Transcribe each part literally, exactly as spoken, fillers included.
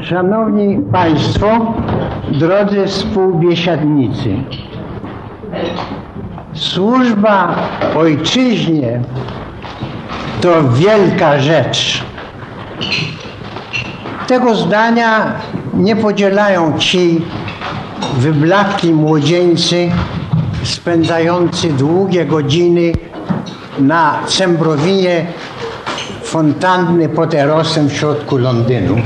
Szanowni Państwo, drodzy współbiesiadnicy, służba ojczyźnie to wielka rzecz. Tego zdania nie podzielają ci wyblakli młodzieńcy spędzający długie godziny na Cembrowinie fontanny pod Erosem w środku Londynu.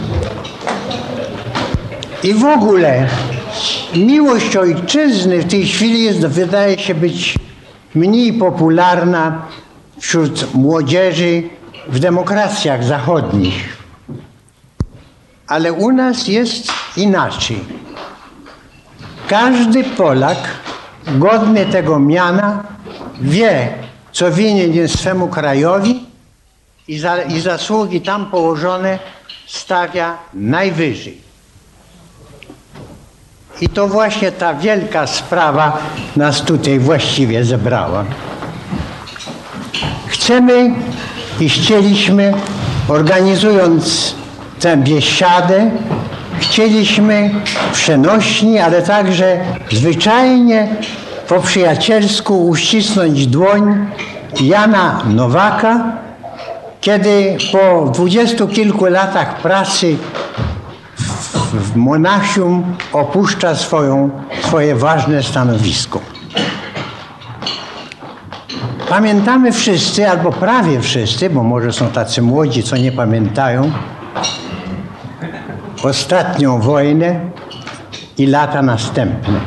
I w ogóle miłość ojczyzny w tej chwili jest, wydaje się być mniej popularna wśród młodzieży w demokracjach zachodnich. Ale u nas jest inaczej. Każdy Polak godny tego miana wie, co winien jest swemu krajowi i, za, i zasługi tam położone stawia najwyżej. I to właśnie ta wielka sprawa nas tutaj właściwie zebrała. Chcemy i chcieliśmy, organizując tę biesiadę, chcieliśmy przenośni, ale także zwyczajnie po przyjacielsku uścisnąć dłoń Jana Nowaka, kiedy po dwudziestu kilku latach pracy w Monachium opuszcza swoją, swoje ważne stanowisko. Pamiętamy wszyscy, albo prawie wszyscy, bo może są tacy młodzi, co nie pamiętają, ostatnią wojnę i lata następne.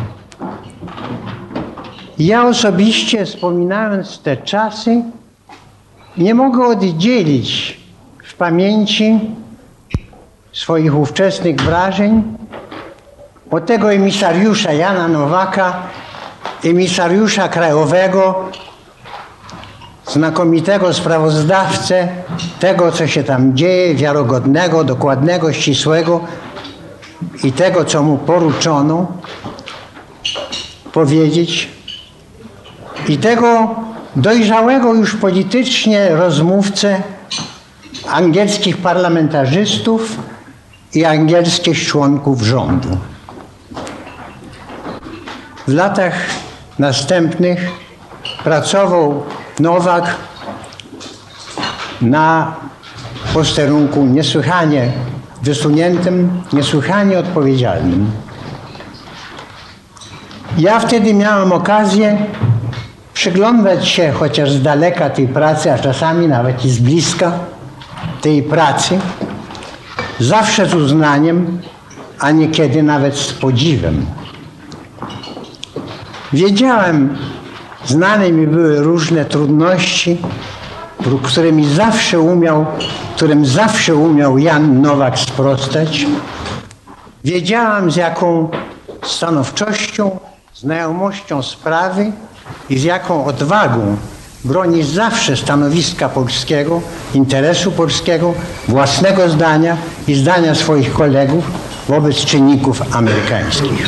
Ja osobiście, wspominając te czasy, nie mogę oddzielić w pamięci swoich ówczesnych wrażeń od tego emisariusza Jana Nowaka, emisariusza krajowego, znakomitego sprawozdawcę tego, co się tam dzieje, wiarygodnego, dokładnego, ścisłego i tego, co mu poruczono powiedzieć, i tego dojrzałego już politycznie rozmówcę angielskich parlamentarzystów i angielskich członków rządu. W latach następnych pracował Nowak na posterunku niesłychanie wysuniętym, niesłychanie odpowiedzialnym. Ja wtedy miałem okazję przyglądać się chociaż z daleka tej pracy, a czasami nawet i z bliska tej pracy, zawsze z uznaniem, a niekiedy nawet z podziwem. Wiedziałem, znane mi były różne trudności, którymi zawsze umiał, którym zawsze umiał Jan Nowak sprostać. Wiedziałem, z jaką stanowczością, znajomością sprawy i z jaką odwagą broni zawsze stanowiska polskiego, interesu polskiego, własnego zdania i zdania swoich kolegów wobec czynników amerykańskich.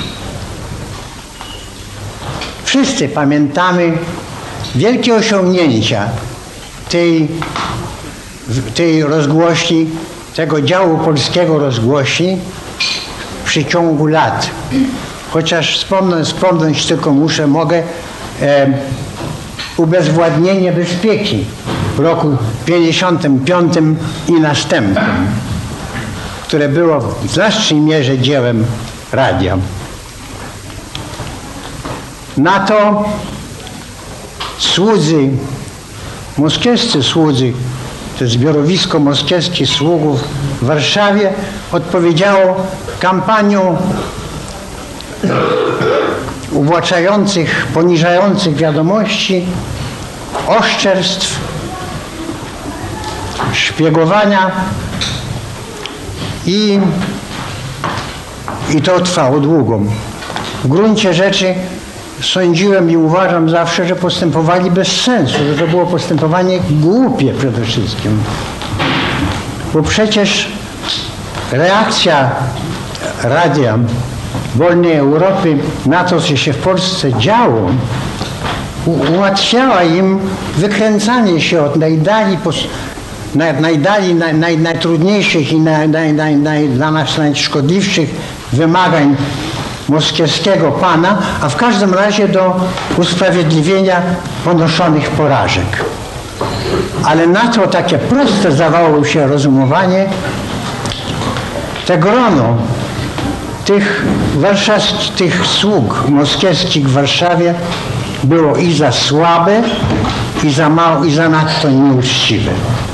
Wszyscy pamiętamy wielkie osiągnięcia tej, tej rozgłośni, tego działu polskiego rozgłośni w przeciągu lat. Chociaż wspomnąć, wspomnieć tylko muszę, mogę e, ubezwładnienie bezpieki w roku pięćdziesiątym piątym i następnym, które było w znacznej mierze dziełem radia. Na to słudzy, moskiewscy słudzy, to zbiorowisko moskiewskich sługów w Warszawie odpowiedziało kampanią uwłaczających, poniżających wiadomości, oszczerstw, szpiegowania i, i to trwało długo. W gruncie rzeczy sądziłem i uważam zawsze, że postępowali bez sensu, że to było postępowanie głupie przede wszystkim. Bo przecież reakcja radia wolnej Europy na to, co się w Polsce działo, ułatwiała im wykręcanie się od najdalej naj, najdali naj, naj, najtrudniejszych i naj, naj, naj, naj, dla nas najszkodliwszych wymagań moskiewskiego pana, a w każdym razie do usprawiedliwienia ponoszonych porażek. Ale na to takie proste zdawało się rozumowanie, te grono tych warszawskich, tych sług moskiewskich w Warszawie było i za słabe, i za mało, i za nadto nieuczciwe.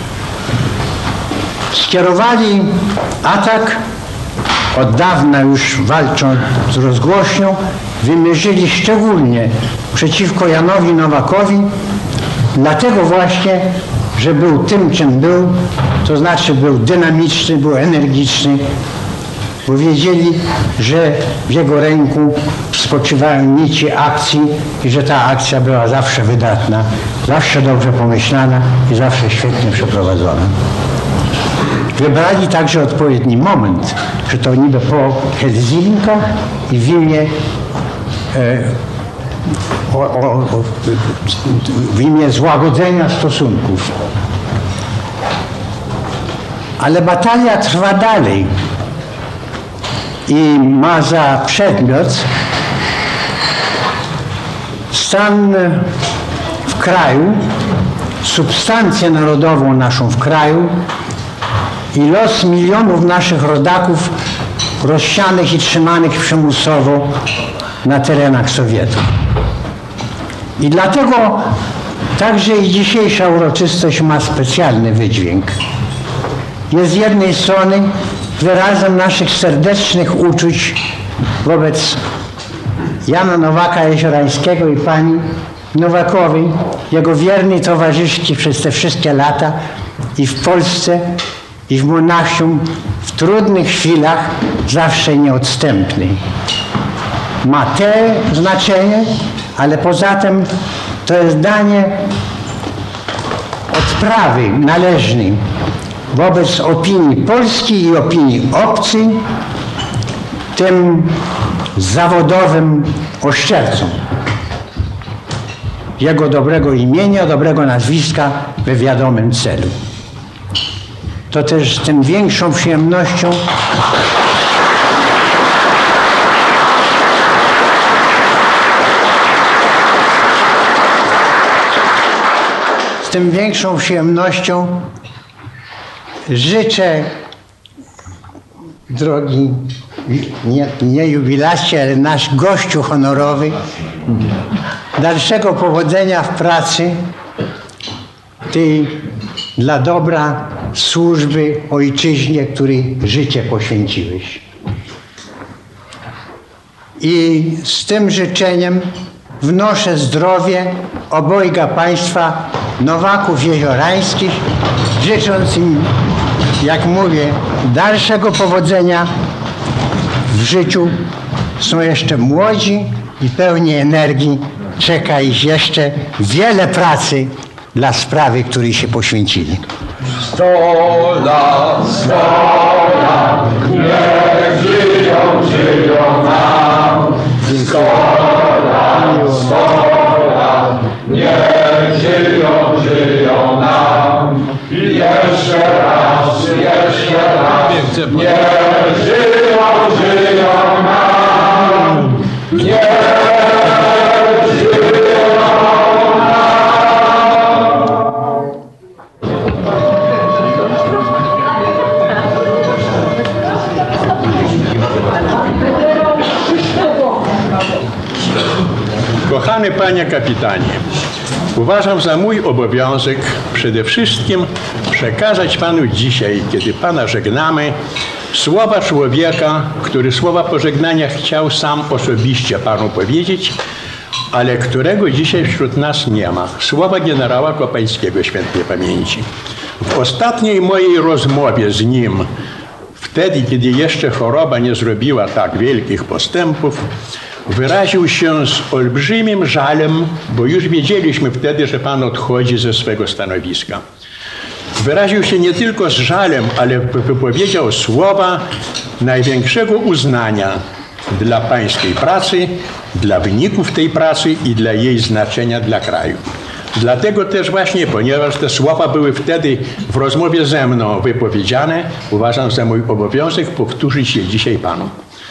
Skierowali atak, od dawna już walczą z rozgłośnią, wymierzyli szczególnie przeciwko Janowi Nowakowi, dlatego właśnie, że był tym, czym był, to znaczy był dynamiczny, był energiczny, bo wiedzieli, że w jego ręku spoczywają nici akcji i że ta akcja była zawsze wydatna, zawsze dobrze pomyślana i zawsze świetnie przeprowadzona. Wybrali także odpowiedni moment, że to niby po Helsinkach i w imię, e, o, o, o, w imię złagodzenia stosunków. Ale batalia trwa dalej i ma za przedmiot stan w kraju, substancję narodową naszą w kraju i los milionów naszych rodaków rozsianych i trzymanych przymusowo na terenach Sowietu. I dlatego także i dzisiejsza uroczystość ma specjalny wydźwięk. Jest z jednej strony wyrazem naszych serdecznych uczuć wobec Jana Nowaka Jeziorańskiego i pani Nowakowej, jego wiernej towarzyszki przez te wszystkie lata i w Polsce, i w Monachium, w trudnych chwilach zawsze nieodstępnej. Ma te znaczenie, ale poza tym to jest danie odprawy należnej wobec opinii polskiej i opinii obcej, tym zawodowym oszczercom jego dobrego imienia, dobrego nazwiska we wiadomym celu. To też z tym większą przyjemnością z tym większą przyjemnością życzę, drogi nie, nie jubilacie, ale nasz gościu honorowy, dalszego powodzenia w pracy tej dla dobra służby ojczyźnie, której życie poświęciłeś. I z tym życzeniem wnoszę zdrowie obojga państwa Nowaków Jeziorańskich, życząc im, jak mówię, dalszego powodzenia w życiu. Są jeszcze młodzi i pełni energii. Czeka ich jeszcze wiele pracy dla sprawy, której się poświęcili. Sto lat, sto lat, niech żyją, żyją nam. Sto lat, sto lat, niech żyją, żyją nam. I jeszcze raz, jeszcze raz, niech żyją, żyją nam. Niech żyją nam. Kochany panie kapitanie, uważam za mój obowiązek przede wszystkim przekazać panu dzisiaj, kiedy pana żegnamy, słowa człowieka, który słowa pożegnania chciał sam osobiście panu powiedzieć, ale którego dzisiaj wśród nas nie ma. Słowa generała Kopańskiego świętej pamięci. W ostatniej mojej rozmowie z nim, wtedy, kiedy jeszcze choroba nie zrobiła tak wielkich postępów, wyraził się z olbrzymim żalem, bo już wiedzieliśmy wtedy, że pan odchodzi ze swego stanowiska. Wyraził się nie tylko z żalem, ale wypowiedział słowa największego uznania dla pańskiej pracy, dla wyników tej pracy i dla jej znaczenia dla kraju. Dlatego też właśnie, ponieważ te słowa były wtedy w rozmowie ze mną wypowiedziane, uważam za mój obowiązek powtórzyć je dzisiaj panu.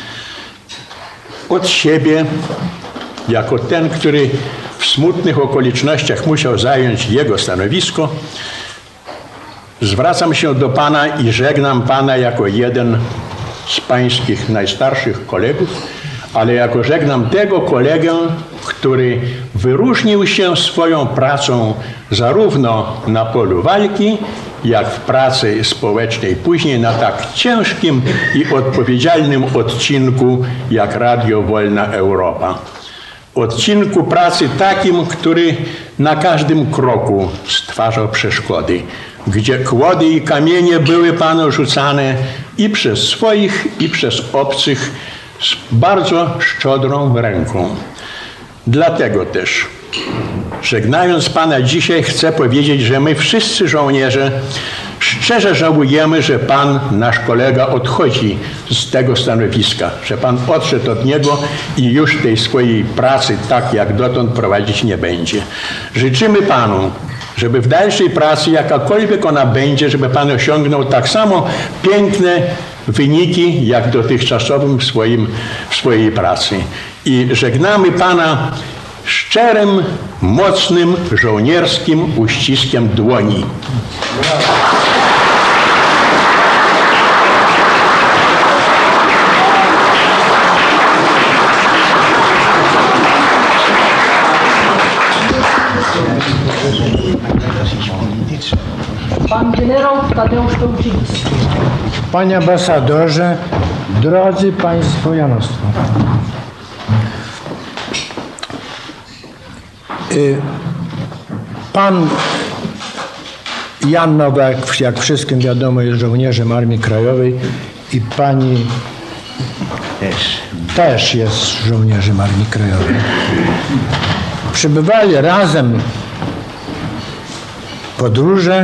Od siebie, jako ten, który w smutnych okolicznościach musiał zająć jego stanowisko, zwracam się do pana i żegnam pana jako jeden z pańskich najstarszych kolegów, ale jako żegnam tego kolegę, który wyróżnił się swoją pracą zarówno na polu walki, jak w pracy społecznej później na tak ciężkim i odpowiedzialnym odcinku jak Radio Wolna Europa. Odcinku pracy takim, który na każdym kroku stwarzał przeszkody, gdzie kłody i kamienie były panu rzucane i przez swoich, i przez obcych z bardzo szczodrą ręką. Dlatego też, żegnając pana dzisiaj, chcę powiedzieć, że my wszyscy żołnierze szczerze żałujemy, że pan, nasz kolega, odchodzi z tego stanowiska, że pan odszedł od niego i już tej swojej pracy tak jak dotąd prowadzić nie będzie. Życzymy panu, żeby w dalszej pracy, jakakolwiek ona będzie, żeby pan osiągnął tak samo piękne wyniki, jak dotychczasowym w, swoim, w swojej pracy. I żegnamy pana szczerym, mocnym, żołnierskim uściskiem dłoni. Pan generał Tadeusz Pełczyński. Panie ambasadorze, drodzy państwo janostwo. Pan Jan Nowak, jak wszystkim wiadomo, jest żołnierzem Armii Krajowej i pani też, też jest żołnierzem Armii Krajowej. Przebywali razem podróże,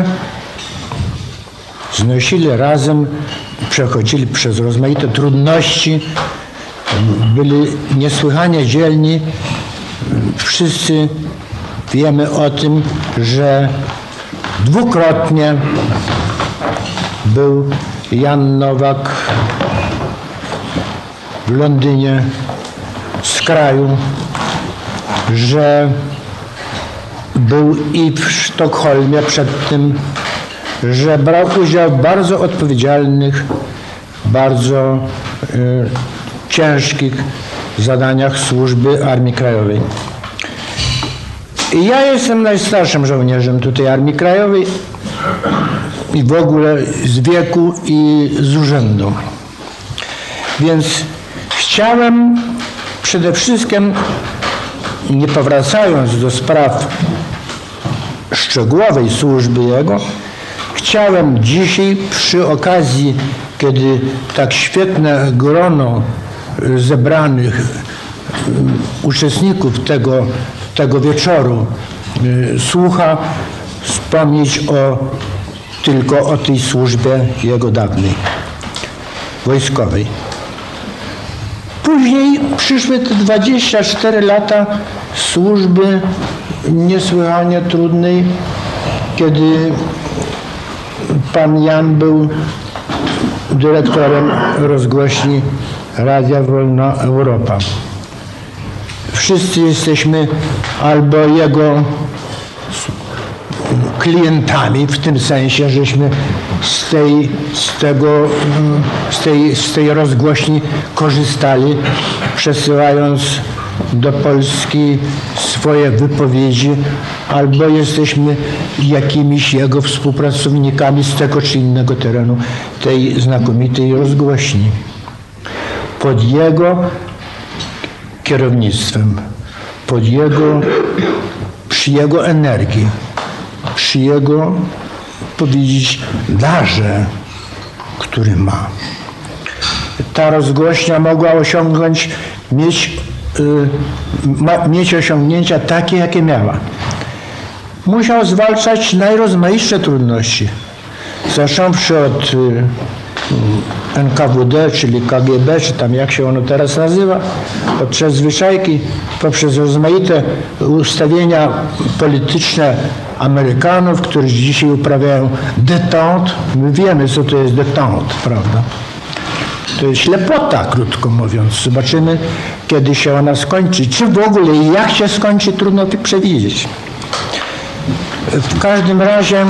znosili razem, przechodzili przez rozmaite trudności, byli niesłychanie dzielni. Wszyscy wiemy o tym, że dwukrotnie był Jan Nowak w Londynie z kraju, że był i w Sztokholmie przed tym, że brał udział w bardzo odpowiedzialnych, bardzo y, ciężkich zadaniach służby Armii Krajowej. I ja jestem najstarszym żołnierzem tutaj Armii Krajowej i w ogóle z wieku i z urzędu. Więc chciałem przede wszystkim, nie powracając do spraw szczegółowej służby jego, chciałem dzisiaj przy okazji, kiedy tak świetne grono zebranych uczestników tego, tego wieczoru słucha, wspomnieć o, tylko o tej służbie jego dawnej, wojskowej. Później przyszły te dwadzieścia cztery lata służby niesłychanie trudnej, kiedy pan Jan był dyrektorem rozgłośni Radia Wolna Europa. Wszyscy jesteśmy albo jego klientami, w tym sensie, żeśmy z tej, z tego, z tej, z tej rozgłośni korzystali, przesyłając do Polski swoje wypowiedzi, albo jesteśmy jakimiś jego współpracownikami z tego czy innego terenu tej znakomitej rozgłośni. Pod jego kierownictwem, pod jego, przy jego energii, przy jego, powiedzieć, darze, który ma. Ta rozgłośnia mogła osiągnąć, mieć, y, ma, mieć osiągnięcia takie, jakie miała. Musiał zwalczać najrozmaitsze trudności, zacząwszy od y, N K W D, czyli K G B, czy tam jak się ono teraz nazywa, poprzez zwyczajki, poprzez rozmaite ustawienia polityczne Amerykanów, którzy dzisiaj uprawiają détente. My wiemy, co to jest détente, prawda? To jest ślepota, krótko mówiąc. Zobaczymy, kiedy się ona skończy. Czy w ogóle i jak się skończy, trudno przewidzieć. W każdym razie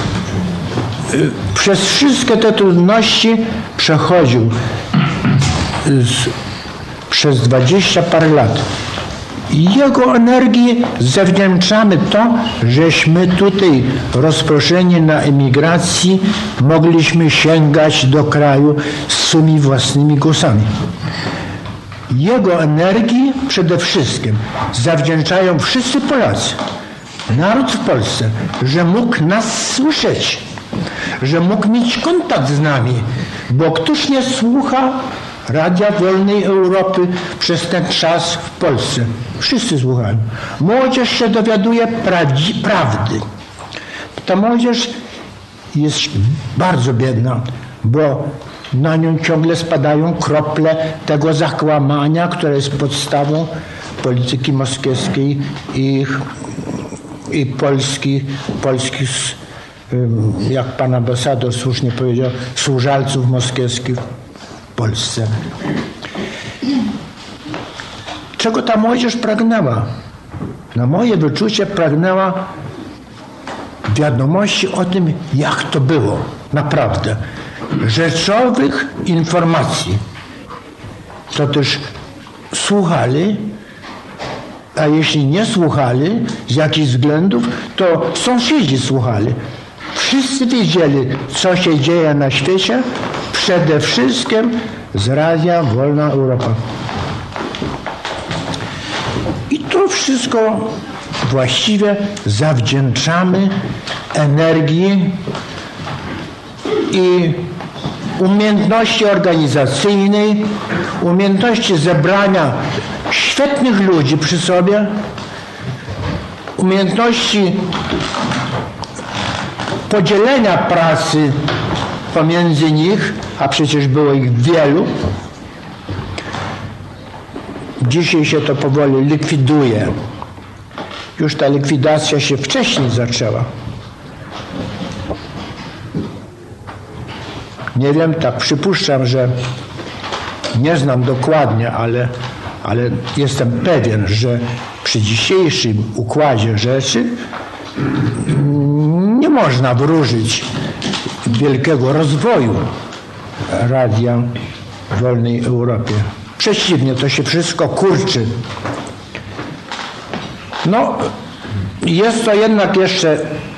przez wszystkie te trudności przechodził z, przez dwadzieścia parę lat. I jego energii zawdzięczamy to, żeśmy tutaj rozproszeni na emigracji mogliśmy sięgać do kraju z swymi własnymi głosami. Jego energii przede wszystkim zawdzięczają wszyscy Polacy, naród w Polsce, że mógł nas słyszeć, że mógł mieć kontakt z nami, bo któż nie słucha Radia Wolnej Europy przez ten czas w Polsce? Wszyscy słuchają. Młodzież się dowiaduje prawdzi, prawdy. Ta młodzież jest bardzo biedna, bo na nią ciągle spadają krople tego zakłamania, które jest podstawą polityki moskiewskiej i, i Polski, polskich, jak pan ambasador słusznie powiedział, służalców moskiewskich w Polsce. Czego ta młodzież pragnęła? Na moje wyczucie pragnęła wiadomości o tym, jak to było naprawdę. Rzeczowych informacji. To też słuchali, a jeśli nie słuchali z jakichś względów, to sąsiedzi słuchali. Wszyscy wiedzieli, co się dzieje na świecie, przede wszystkim z Radia Wolna Europa. I to wszystko właściwie zawdzięczamy energii i umiejętności organizacyjnej, umiejętności zebrania świetnych ludzi przy sobie, umiejętności podzielenia pracy pomiędzy nich, a przecież było ich wielu. Dzisiaj się to powoli likwiduje. Już ta likwidacja się wcześniej zaczęła. Nie wiem, tak przypuszczam, że nie znam dokładnie, ale, ale jestem pewien, że przy dzisiejszym układzie rzeczy nie można wróżyć wielkiego rozwoju Radia w Wolnej Europie. Przeciwnie, to się wszystko kurczy. No, jest to jednak jeszcze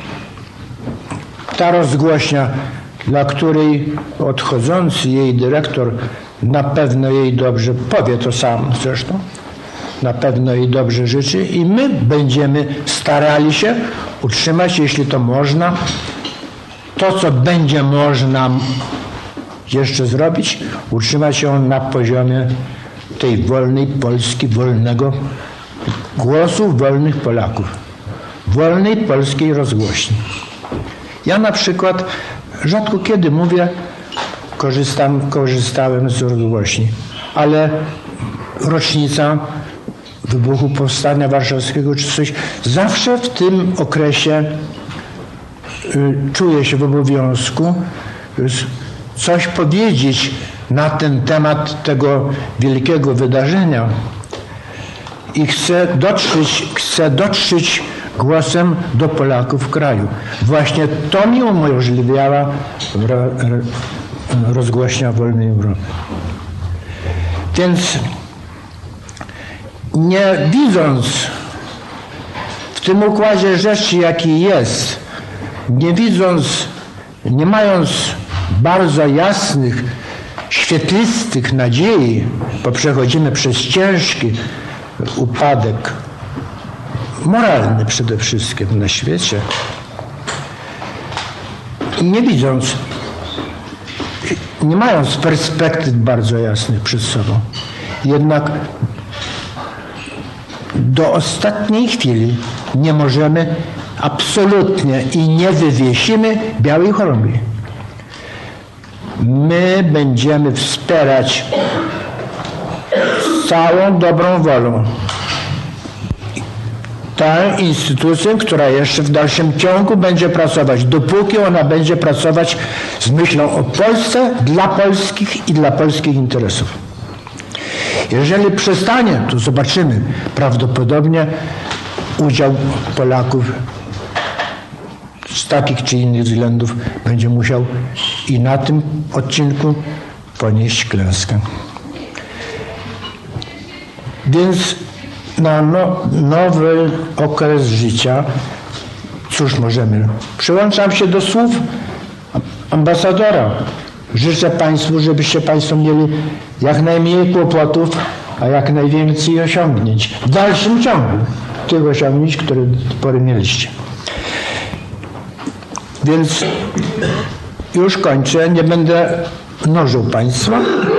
ta rozgłośnia, dla której odchodzący jej dyrektor na pewno jej dobrze powie to sam zresztą, na pewno jej dobrze życzy i my będziemy starali się utrzymać, jeśli to można, to, co będzie można jeszcze zrobić, utrzymać ją na poziomie tej wolnej Polski, wolnego głosu wolnych Polaków, wolnej polskiej rozgłośni. Ja na przykład rzadko kiedy mówię, korzystam, korzystałem z rozgłośni, ale rocznica wybuchu Powstania Warszawskiego czy coś, zawsze w tym okresie y, czuję się w obowiązku y, coś powiedzieć na ten temat tego wielkiego wydarzenia i chcę dotrzeć, chcę dotrzeć głosem do Polaków w kraju. Właśnie to mi umożliwiała rozgłośnia Wolnej Europy. Więc nie widząc w tym układzie rzeczy, jaki jest, nie widząc, nie mając bardzo jasnych, świetlistych nadziei, bo przechodzimy przez ciężki upadek moralny przede wszystkim na świecie, nie widząc, nie mając perspektyw bardzo jasnych przed sobą, jednak do ostatniej chwili nie możemy absolutnie i nie wywiesimy białej chorągwi. My będziemy wspierać z całą dobrą wolą tę instytucję, która jeszcze w dalszym ciągu będzie pracować, dopóki ona będzie pracować z myślą o Polsce, dla polskich i dla polskich interesów. Jeżeli przestanie, to zobaczymy, prawdopodobnie udział Polaków z takich czy innych względów będzie musiał i na tym odcinku ponieść klęskę. Więc na no, nowy okres życia, cóż możemy? Przyłączam się do słów ambasadora. Życzę Państwu, żebyście Państwo mieli jak najmniej kłopotów, a jak najwięcej osiągnięć. W dalszym ciągu tych osiągnięć, które do tej pory mieliście. Więc już kończę, nie będę mnożył Państwa.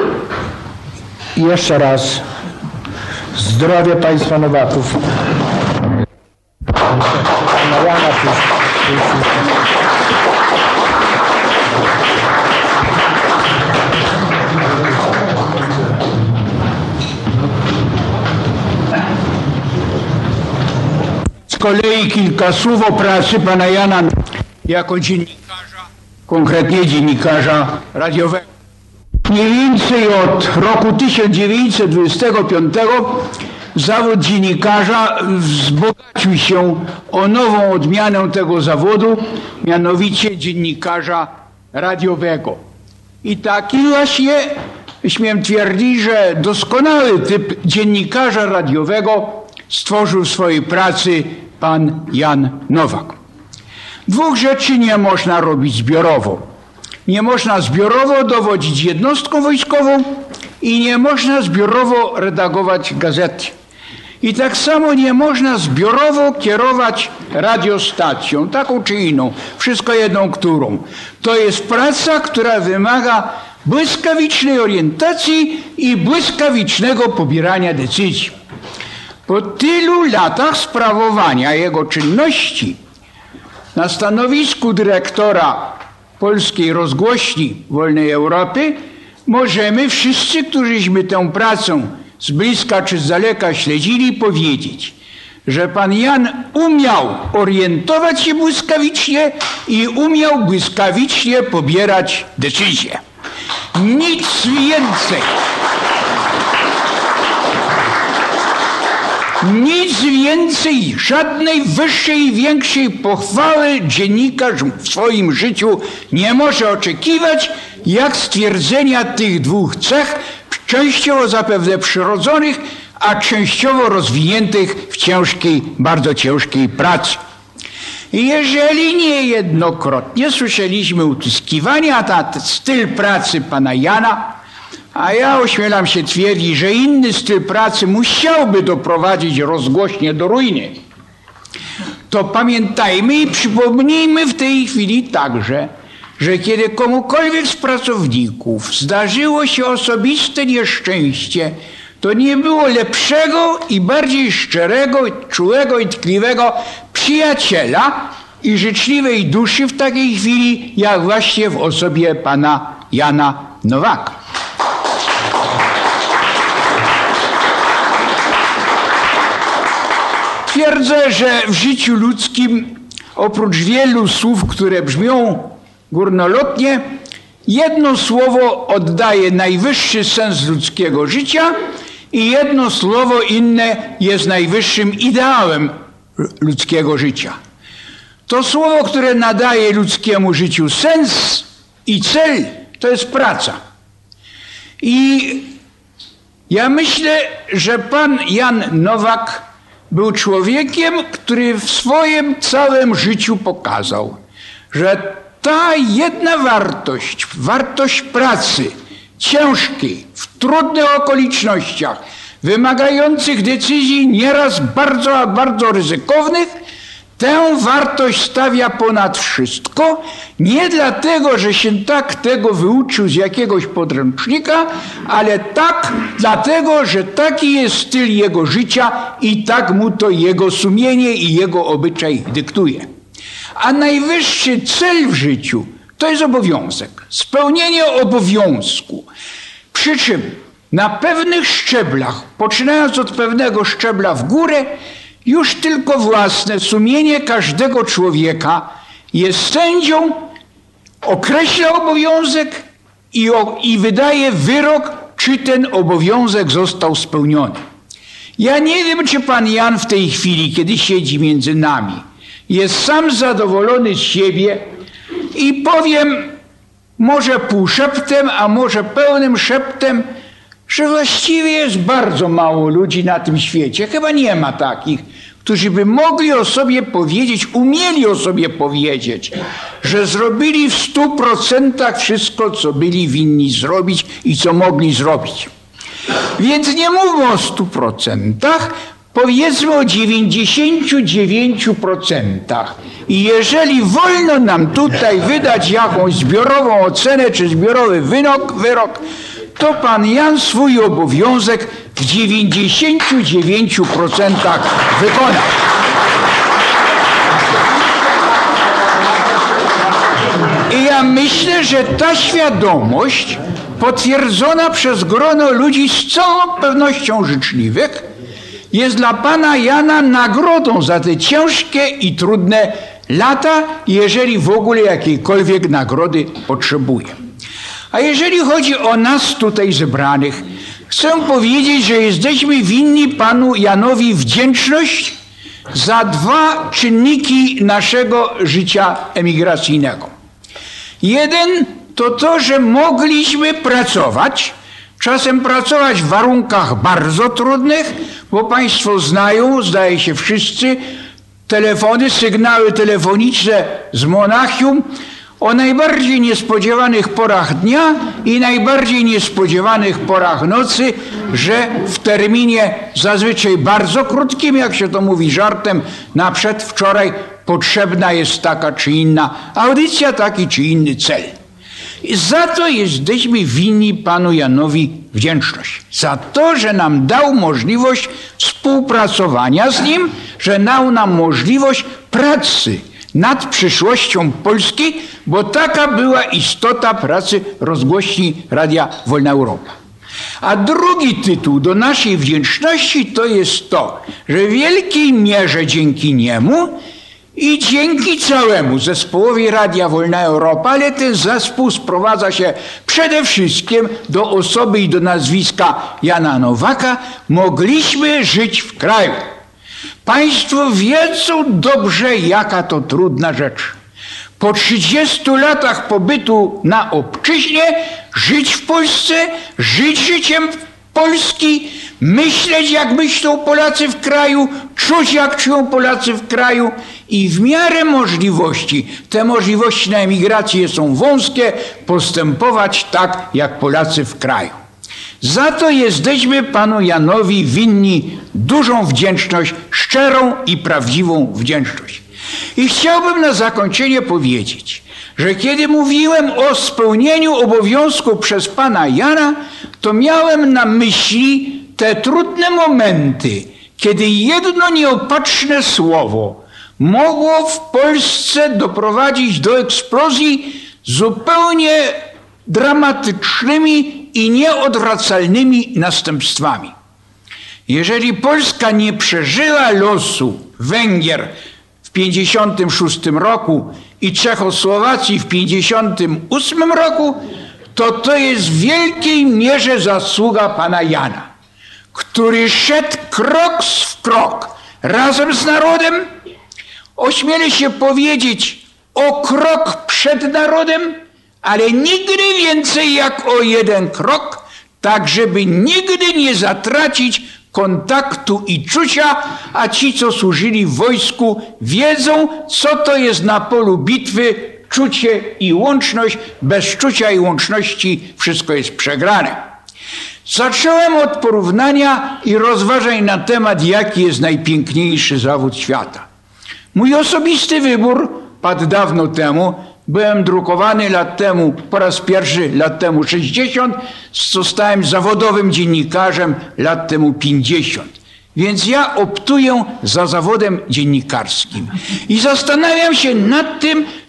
I jeszcze raz zdrowie Państwa Nowaków. Z kolei kilka słów o pracy pana Jana jako dziennikarza, konkretnie dziennikarza radiowego. Mniej więcej od roku tysiąc dziewięćset dwudziestego piątego zawód dziennikarza wzbogacił się o nową odmianę tego zawodu, mianowicie dziennikarza radiowego. I taki właśnie, śmiem twierdzić, że doskonały typ dziennikarza radiowego stworzył w swojej pracy pan Jan Nowak. Dwóch rzeczy nie można robić zbiorowo. Nie można zbiorowo dowodzić jednostką wojskową i nie można zbiorowo redagować gazety. I tak samo nie można zbiorowo kierować radiostacją, taką czy inną, wszystko jedną którą. To jest praca, która wymaga błyskawicznej orientacji i błyskawicznego pobierania decyzji. Po tylu latach sprawowania jego czynności na stanowisku dyrektora Polskiej Rozgłośni Wolnej Europy możemy wszyscy, którzyśmy tę pracę z bliska czy z daleka śledzili, powiedzieć, że pan Jan umiał orientować się błyskawicznie i umiał błyskawicznie pobierać decyzje. Nic więcej. Nic więcej, żadnej wyższej i większej pochwały dziennikarz w swoim życiu nie może oczekiwać, jak stwierdzenia tych dwóch cech, częściowo zapewne przyrodzonych, a częściowo rozwiniętych w ciężkiej, bardzo ciężkiej pracy. Jeżeli niejednokrotnie słyszeliśmy utyskiwania na styl pracy pana Jana, a ja ośmielam się twierdzić, że inny styl pracy musiałby doprowadzić rozgłośnie do ruiny, to pamiętajmy i przypomnijmy w tej chwili także, że kiedy komukolwiek z pracowników zdarzyło się osobiste nieszczęście, to nie było lepszego i bardziej szczerego, czułego i tkliwego przyjaciela i życzliwej duszy w takiej chwili, jak właśnie w osobie pana Jana Nowaka. Twierdzę, że w życiu ludzkim oprócz wielu słów, które brzmią górnolotnie, jedno słowo oddaje najwyższy sens ludzkiego życia i jedno słowo inne jest najwyższym ideałem ludzkiego życia. To słowo, które nadaje ludzkiemu życiu sens i cel, to jest praca. I ja myślę, że pan Jan Nowak był człowiekiem, który w swoim całym życiu pokazał, że ta jedna wartość, wartość pracy ciężkiej, w trudnych okolicznościach, wymagających decyzji nieraz bardzo, a bardzo ryzykownych, tę wartość stawia ponad wszystko, nie dlatego, że się tak tego wyuczył z jakiegoś podręcznika, ale tak dlatego, że taki jest styl jego życia i tak mu to jego sumienie i jego obyczaj dyktuje. A najwyższy cel w życiu To jest obowiązek, spełnienie obowiązku. Przy czym na pewnych szczeblach, poczynając od pewnego szczebla w górę, już tylko własne sumienie każdego człowieka jest sędzią, określa obowiązek i, o, i wydaje wyrok, czy ten obowiązek został spełniony. Ja nie wiem, czy pan Jan w tej chwili, kiedy siedzi między nami, jest sam zadowolony z siebie i powiem może półszeptem, a może pełnym szeptem, że właściwie jest bardzo mało ludzi na tym świecie. Chyba nie ma takich, którzy by mogli o sobie powiedzieć, umieli o sobie powiedzieć, że zrobili w stu procentach wszystko, co byli winni zrobić i co mogli zrobić. Więc nie mówmy o stu procentach, powiedzmy o dziewięćdziesięciu dziewięciu procentach. I jeżeli wolno nam tutaj wydać jakąś zbiorową ocenę czy zbiorowy wyrok, wyrok, to pan Jan swój obowiązek w dziewięćdziesięciu dziewięciu procentach wykona. I ja myślę, że ta świadomość potwierdzona przez grono ludzi z całą pewnością życzliwych jest dla pana Jana nagrodą za te ciężkie i trudne lata, jeżeli w ogóle jakiejkolwiek nagrody potrzebuje. A jeżeli chodzi o nas tutaj zebranych, chcę powiedzieć, że jesteśmy winni panu Janowi wdzięczność za dwa czynniki naszego życia emigracyjnego. Jeden to to, że mogliśmy pracować, czasem pracować w warunkach bardzo trudnych, bo państwo znają, zdaje się wszyscy, telefony, sygnały telefoniczne z Monachium o najbardziej niespodziewanych porach dnia i najbardziej niespodziewanych porach nocy, że w terminie zazwyczaj bardzo krótkim, jak się to mówi żartem, na przedwczoraj potrzebna jest taka czy inna audycja, taki czy inny cel. I za to jesteśmy winni panu Janowi wdzięczność. Za to, że nam dał możliwość współpracowania z nim, że dał nam możliwość pracy nad przyszłością Polski, bo taka była istota pracy rozgłośni Radia Wolna Europa. A drugi tytuł do naszej wdzięczności to jest to, że w wielkiej mierze dzięki niemu i dzięki całemu zespołowi Radia Wolna Europa, ale ten zespół sprowadza się przede wszystkim do osoby i do nazwiska Jana Nowaka, mogliśmy żyć w kraju. Państwo wiedzą dobrze, jaka to trudna rzecz. Po trzydziestu latach pobytu na obczyźnie żyć w Polsce, żyć życiem Polski, myśleć, jak myślą Polacy w kraju, czuć, jak czują Polacy w kraju i w miarę możliwości, te możliwości na emigrację są wąskie, postępować tak, jak Polacy w kraju. Za to jesteśmy panu Janowi winni dużą wdzięczność, szczerą i prawdziwą wdzięczność. I chciałbym na zakończenie powiedzieć, że kiedy mówiłem o spełnieniu obowiązku przez pana Jana, to miałem na myśli te trudne momenty, kiedy jedno nieopatrzne słowo mogło w Polsce doprowadzić do eksplozji zupełnie dramatycznymi i nieodwracalnymi następstwami. Jeżeli Polska nie przeżyła losu Węgier w pięćdziesiątym szóstym roku i Czechosłowacji w pięćdziesiątym ósmym roku, to to jest w wielkiej mierze zasługa pana Jana, który szedł krok w krok razem z narodem, ośmielę się powiedzieć o krok przed narodem, ale nigdy więcej jak o jeden krok, tak żeby nigdy nie zatracić kontaktu i czucia, a ci, co służyli w wojsku, wiedzą, co to jest na polu bitwy czucie i łączność. Bez czucia i łączności wszystko jest przegrane. Zacząłem od porównania i rozważań na temat, jaki jest najpiękniejszy zawód świata. Mój osobisty wybór padł dawno temu. Byłem drukowany lat temu, po raz pierwszy lat temu sześćdziesiąt, zostałem zawodowym dziennikarzem lat temu pięćdziesiąt. Więc ja optuję za zawodem dziennikarskim. I zastanawiam się nad tym,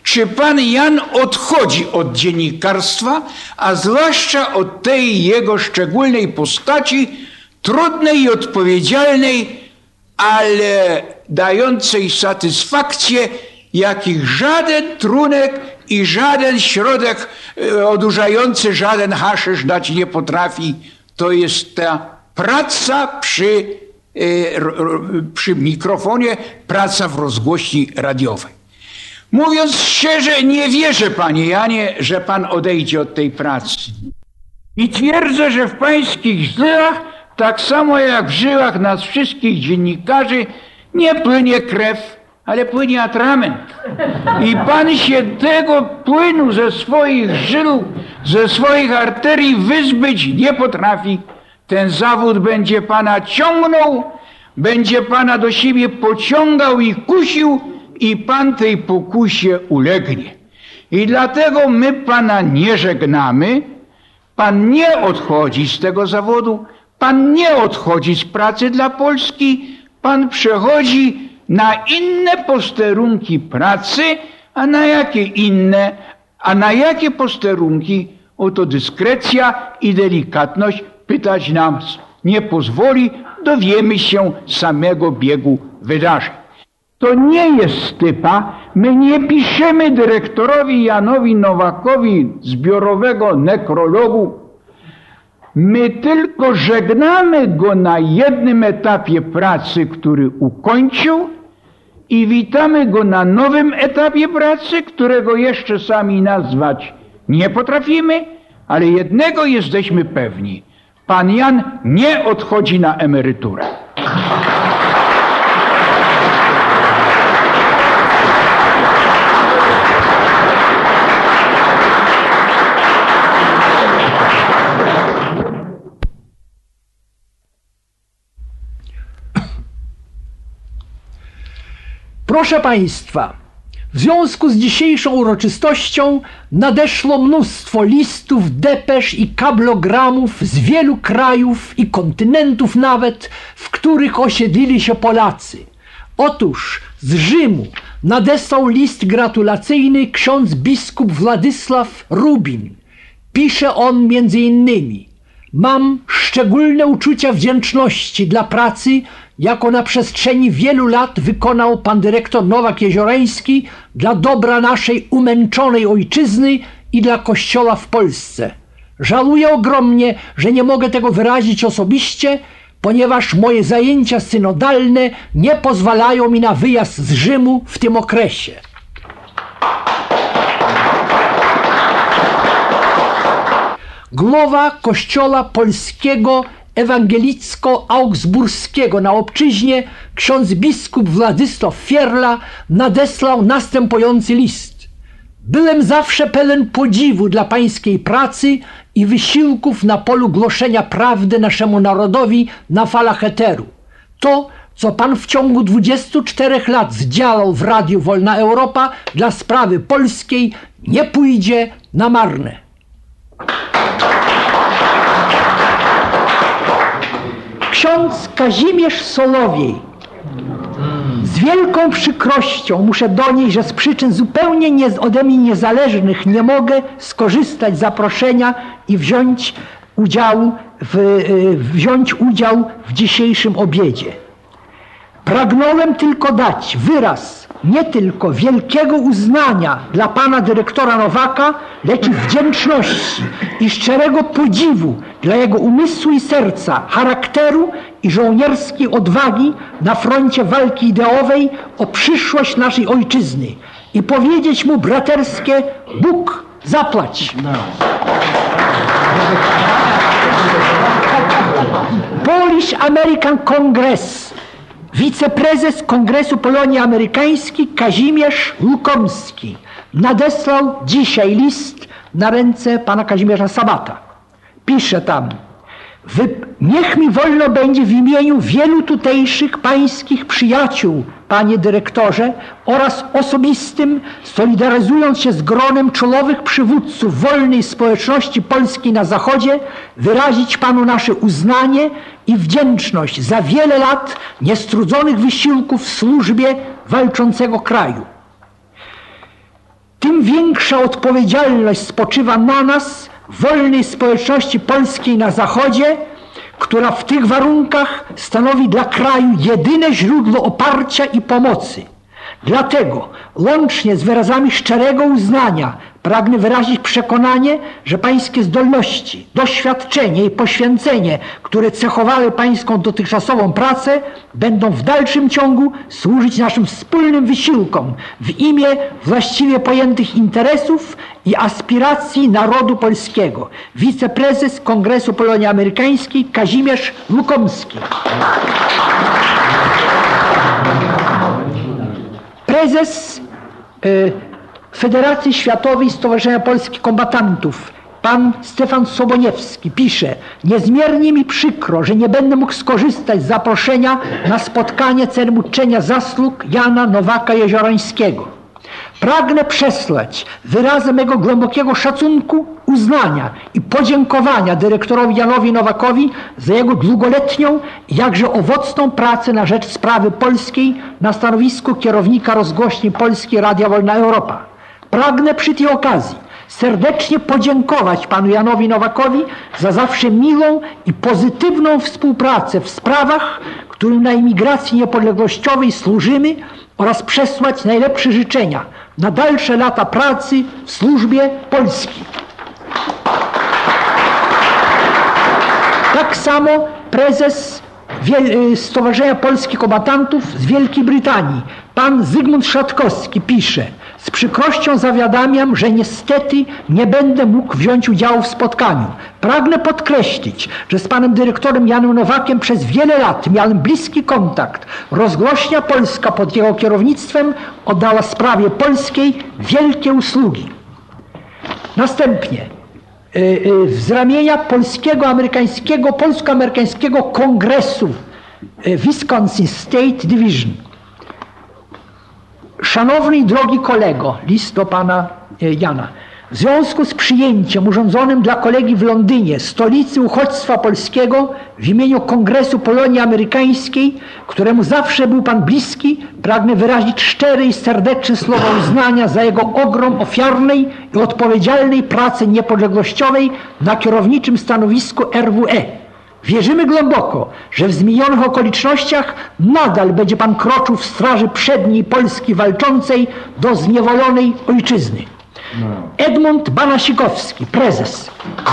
czy pan Jan odchodzi od dziennikarstwa, a zwłaszcza od tej jego szczególnej postaci, trudnej i odpowiedzialnej, ale dającej satysfakcję, jakich żaden trunek i żaden środek odurzający, żaden haszysz dać nie potrafi. To jest ta praca przy, przy mikrofonie, praca w rozgłośni radiowej. Mówiąc szczerze, nie wierzę, panie Janie, że pan odejdzie od tej pracy. I twierdzę, że w pańskich żyłach, tak samo jak w żyłach nas wszystkich dziennikarzy, nie płynie krew, ale płynie atrament. I pan się tego płynu ze swoich żył, ze swoich arterii wyzbyć nie potrafi. Ten zawód będzie pana ciągnął, będzie pana do siebie pociągał i kusił, i pan tej pokusie ulegnie. I dlatego my pana nie żegnamy, pan nie odchodzi z tego zawodu, pan nie odchodzi z pracy dla Polski, pan przechodzi na inne posterunki pracy, a na jakie inne, a na jakie posterunki, oto dyskrecja i delikatność pytać nam nie pozwoli, dowiemy się samego biegu wydarzeń. To nie jest typa, my nie piszemy dyrektorowi Janowi Nowakowi zbiorowego nekrologu, my tylko żegnamy go na jednym etapie pracy, który ukończył, i witamy go na nowym etapie pracy, którego jeszcze sami nazwać nie potrafimy, ale jednego jesteśmy pewni. Pan Jan nie odchodzi na emeryturę. Proszę Państwa, w związku z dzisiejszą uroczystością nadeszło mnóstwo listów, depesz i kablogramów z wielu krajów i kontynentów nawet, w których osiedlili się Polacy. Otóż z Rzymu nadesłał list gratulacyjny ksiądz biskup Władysław Rubin. Pisze on między innymi: mam szczególne uczucia wdzięczności dla pracy, jaką na przestrzeni wielu lat wykonał pan dyrektor Nowak Jeziorański dla dobra naszej umęczonej ojczyzny i dla Kościoła w Polsce. Żałuję ogromnie, że nie mogę tego wyrazić osobiście, ponieważ moje zajęcia synodalne nie pozwalają mi na wyjazd z Rzymu w tym okresie. Głowa Kościoła Polskiego Ewangelicko-Augsburskiego na Obczyźnie, ksiądz biskup Władysław Fierla, nadesłał następujący list. Byłem zawsze pełen podziwu dla pańskiej pracy i wysiłków na polu głoszenia prawdy naszemu narodowi na falach eteru. To, co pan w ciągu dwudziestu czterech lat zdziałał w Radiu Wolna Europa dla sprawy polskiej, nie pójdzie na marne. Ksiądz Kazimierz Solowiej. Z wielką przykrością muszę donieść, że z przyczyn zupełnie nie, ode mnie niezależnych nie mogę skorzystać z zaproszenia i wziąć udziału w, wziąć udział w dzisiejszym obiedzie. Pragnąłem tylko dać wyraz nie tylko wielkiego uznania dla pana dyrektora Nowaka, lecz i wdzięczności i szczerego podziwu dla jego umysłu i serca, charakteru i żołnierskiej odwagi na froncie walki ideowej o przyszłość naszej ojczyzny i powiedzieć mu braterskie: Bóg zapłać. Polish American Congress. Wiceprezes Kongresu Polonii Amerykańskiej Kazimierz Łukomski nadesłał dzisiaj list na ręce pana Kazimierza Sabata. Pisze tam: Wy, niech mi wolno będzie w imieniu wielu tutejszych pańskich przyjaciół, panie dyrektorze, oraz osobistym, solidaryzując się z gronem czołowych przywódców wolnej społeczności polskiej na Zachodzie, wyrazić panu nasze uznanie i wdzięczność za wiele lat niestrudzonych wysiłków w służbie walczącego kraju. tym większa odpowiedzialność spoczywa na nas, wolnej społeczności polskiej na Zachodzie, która w tych warunkach stanowi dla kraju jedyne źródło oparcia i pomocy. Dlatego, łącznie z wyrazami szczerego uznania, pragnę wyrazić przekonanie, że pańskie zdolności, doświadczenie i poświęcenie, które cechowały pańską dotychczasową pracę, będą w dalszym ciągu służyć naszym wspólnym wysiłkom w imię właściwie pojętych interesów i aspiracji narodu polskiego. Wiceprezes Kongresu Polonii Amerykańskiej Kazimierz Łukomski. Prezes y, Federacji Światowej Stowarzyszenia Polskich Kombatantów, pan Stefan Soboniewski, pisze: niezmiernie mi przykro, że nie będę mógł skorzystać z zaproszenia na spotkanie celem uczczenia zasług Jana Nowaka Jeziorańskiego. Pragnę przesłać wyrazem mego głębokiego szacunku, uznania i podziękowania dyrektorowi Janowi Nowakowi za jego długoletnią i jakże owocną pracę na rzecz sprawy polskiej na stanowisku kierownika rozgłośni Polskiej Radia Wolna Europa. Pragnę przy tej okazji serdecznie podziękować panu Janowi Nowakowi za zawsze miłą i pozytywną współpracę w sprawach, którym na emigracji niepodległościowej służymy, oraz przesłać najlepsze życzenia na dalsze lata pracy w służbie Polski. Tak samo prezes Stowarzyszenia Polskich Kombatantów z Wielkiej Brytanii, pan Zygmunt Szatkowski, pisze: z przykrością zawiadamiam, że niestety nie będę mógł wziąć udziału w spotkaniu. Pragnę podkreślić, że z panem dyrektorem Janem Nowakiem przez wiele lat miałem bliski kontakt. Rozgłośnia Polska pod jego kierownictwem oddała sprawie polskiej wielkie usługi. Następnie z ramienia polskiego, amerykańskiego, polsko-amerykańskiego kongresu Wisconsin State Division. Szanowny i drogi kolego, list do pana Jana. W związku z przyjęciem urządzonym dla kolegi w Londynie, stolicy uchodźstwa polskiego, w imieniu Kongresu Polonii Amerykańskiej, któremu zawsze był pan bliski, pragnę wyrazić szczere i serdeczne słowa uznania za jego ogrom ofiarnej i odpowiedzialnej pracy niepodległościowej na kierowniczym stanowisku R W E. Wierzymy głęboko, że w zmienionych okolicznościach nadal będzie pan kroczył w straży przedniej Polski walczącej do zniewolonej ojczyzny. Edmund Banasikowski, prezes.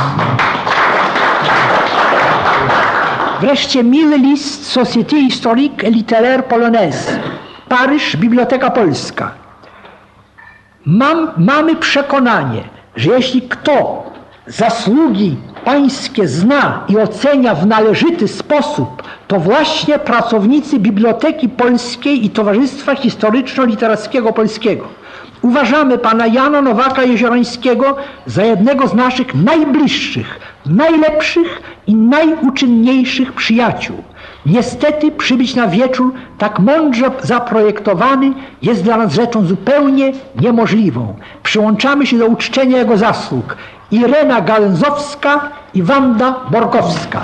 Wreszcie miły list Société Historique et Littéraire Polonaise, Paryż, Biblioteka Polska. Mam, mamy przekonanie, że jeśli kto zasługi pańskie zna i ocenia w należyty sposób, to właśnie pracownicy Biblioteki Polskiej i Towarzystwa Historyczno-Literackiego Polskiego. Uważamy pana Jana Nowaka Jeziorańskiego za jednego z naszych najbliższych, najlepszych i najuczynniejszych przyjaciół. Niestety przybyć na wieczór tak mądrze zaprojektowany jest dla nas rzeczą zupełnie niemożliwą. Przyłączamy się do uczczenia jego zasług. Irena Gałęzowska i Wanda Borkowska.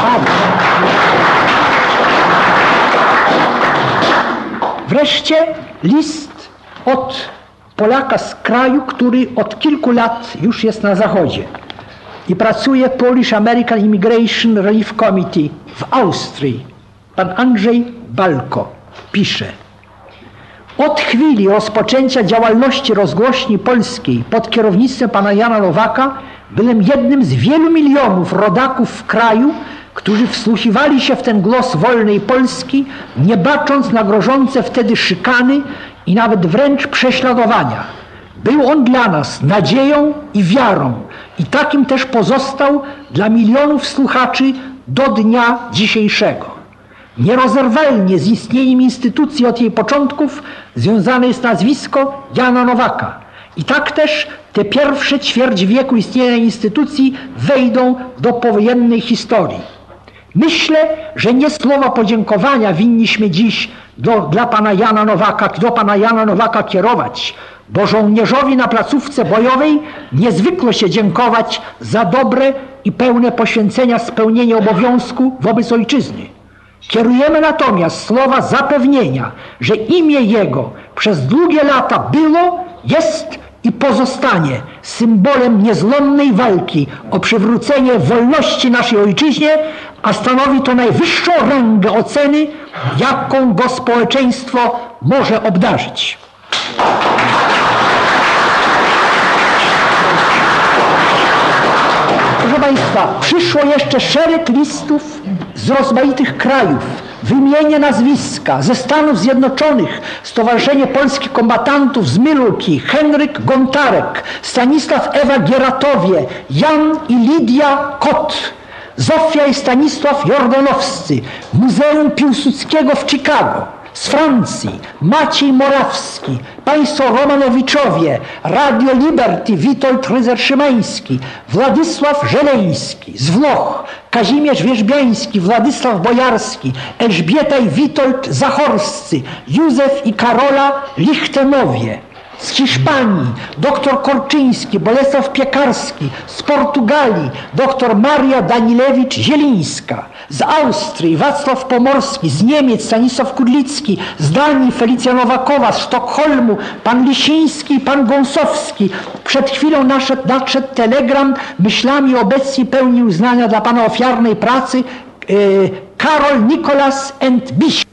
Wreszcie list od Polaka z kraju, który od kilku lat już jest na Zachodzie i pracuje w Polish American Immigration Relief Committee w Austrii. Pan Andrzej Balko pisze: od chwili rozpoczęcia działalności rozgłośni polskiej pod kierownictwem pana Jana Nowaka byłem jednym z wielu milionów rodaków w kraju, którzy wsłuchiwali się w ten głos wolnej Polski, nie bacząc na grożące wtedy szykany i nawet wręcz prześladowania. Był on dla nas nadzieją i wiarą i takim też pozostał dla milionów słuchaczy do dnia dzisiejszego. Nierozerwalnie z istnieniem instytucji od jej początków związane jest nazwisko Jana Nowaka. I tak też te pierwsze ćwierć wieku istnienia instytucji wejdą do powojennej historii. Myślę, że nie słowa podziękowania winniśmy dziś do, dla pana Jana Nowaka, do pana Jana Nowaka kierować, bo żołnierzowi na placówce bojowej niezwykle się dziękować za dobre i pełne poświęcenia spełnienie obowiązku wobec ojczyzny. Kierujemy natomiast słowa zapewnienia, że imię jego przez długie lata było, jest i pozostanie symbolem niezłomnej walki o przywrócenie wolności naszej ojczyźnie, a stanowi to najwyższą rangę oceny, jaką go społeczeństwo może obdarzyć. Proszę Państwa, przyszło jeszcze szereg listów z rozmaitych krajów. Wymienię nazwiska: ze Stanów Zjednoczonych Stowarzyszenie Polskich Kombatantów z Milwaukee, Henryk Gontarek, Stanisław Ewa Gieratowie, Jan i Lidia Kot, Zofia i Stanisław Jordanowscy, Muzeum Piłsudskiego w Chicago. Z Francji Maciej Morawski, państwo Romanowiczowie, Radio Liberty Witold Ryzer-Szymański, Władysław Żeleński. Z Włoch Kazimierz Wierzbiański, Władysław Bojarski, Elżbieta i Witold Zachorscy, Józef i Karola Lichtenowie. Z Hiszpanii doktor Korczyński, Bolesław Piekarski. Z Portugalii doktor Maria Danilewicz-Zielińska. Z Austrii Wacław Pomorski. Z Niemiec Stanisław Kudlicki. Z Danii Felicja Nowakowa. Z Sztokholmu pan Lisiński i pan Gąsowski. Przed chwilą nadszedł, nadszedł telegram, myślami obecnie pełni uznania dla pana ofiarnej pracy, yy, Karol Nicolas and Biś.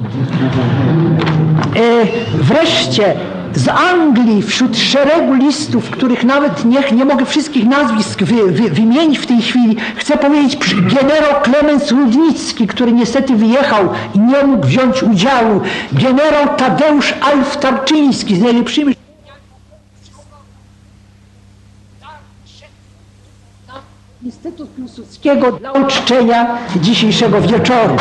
Yy, wreszcie z Anglii wśród szeregu listów, których nawet nie, nie mogę wszystkich nazwisk wy, wy, wymienić w tej chwili, chcę powiedzieć generał Klemens Rudnicki, który niestety wyjechał i nie mógł wziąć udziału, generał Tadeusz Alf Tarczyński z najlepszymi Instytut Piłsudskiego dla uczczenia dzisiejszego wieczoru.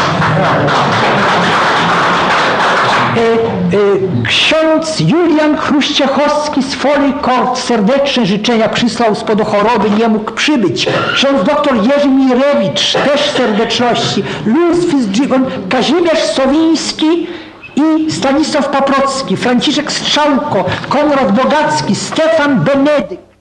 Ksiądz Julian Chruściechowski z Foley Court serdeczne życzenia przysłał z powodu choroby, nie mógł przybyć. Ksiądz doktor Jerzy Mirewicz też serdeczności. Louis Fitzgibbon, Kazimierz Sowiński i Stanisław Paprocki, Franciszek Strzałko, Konrad Bogacki, Stefan Benedykt.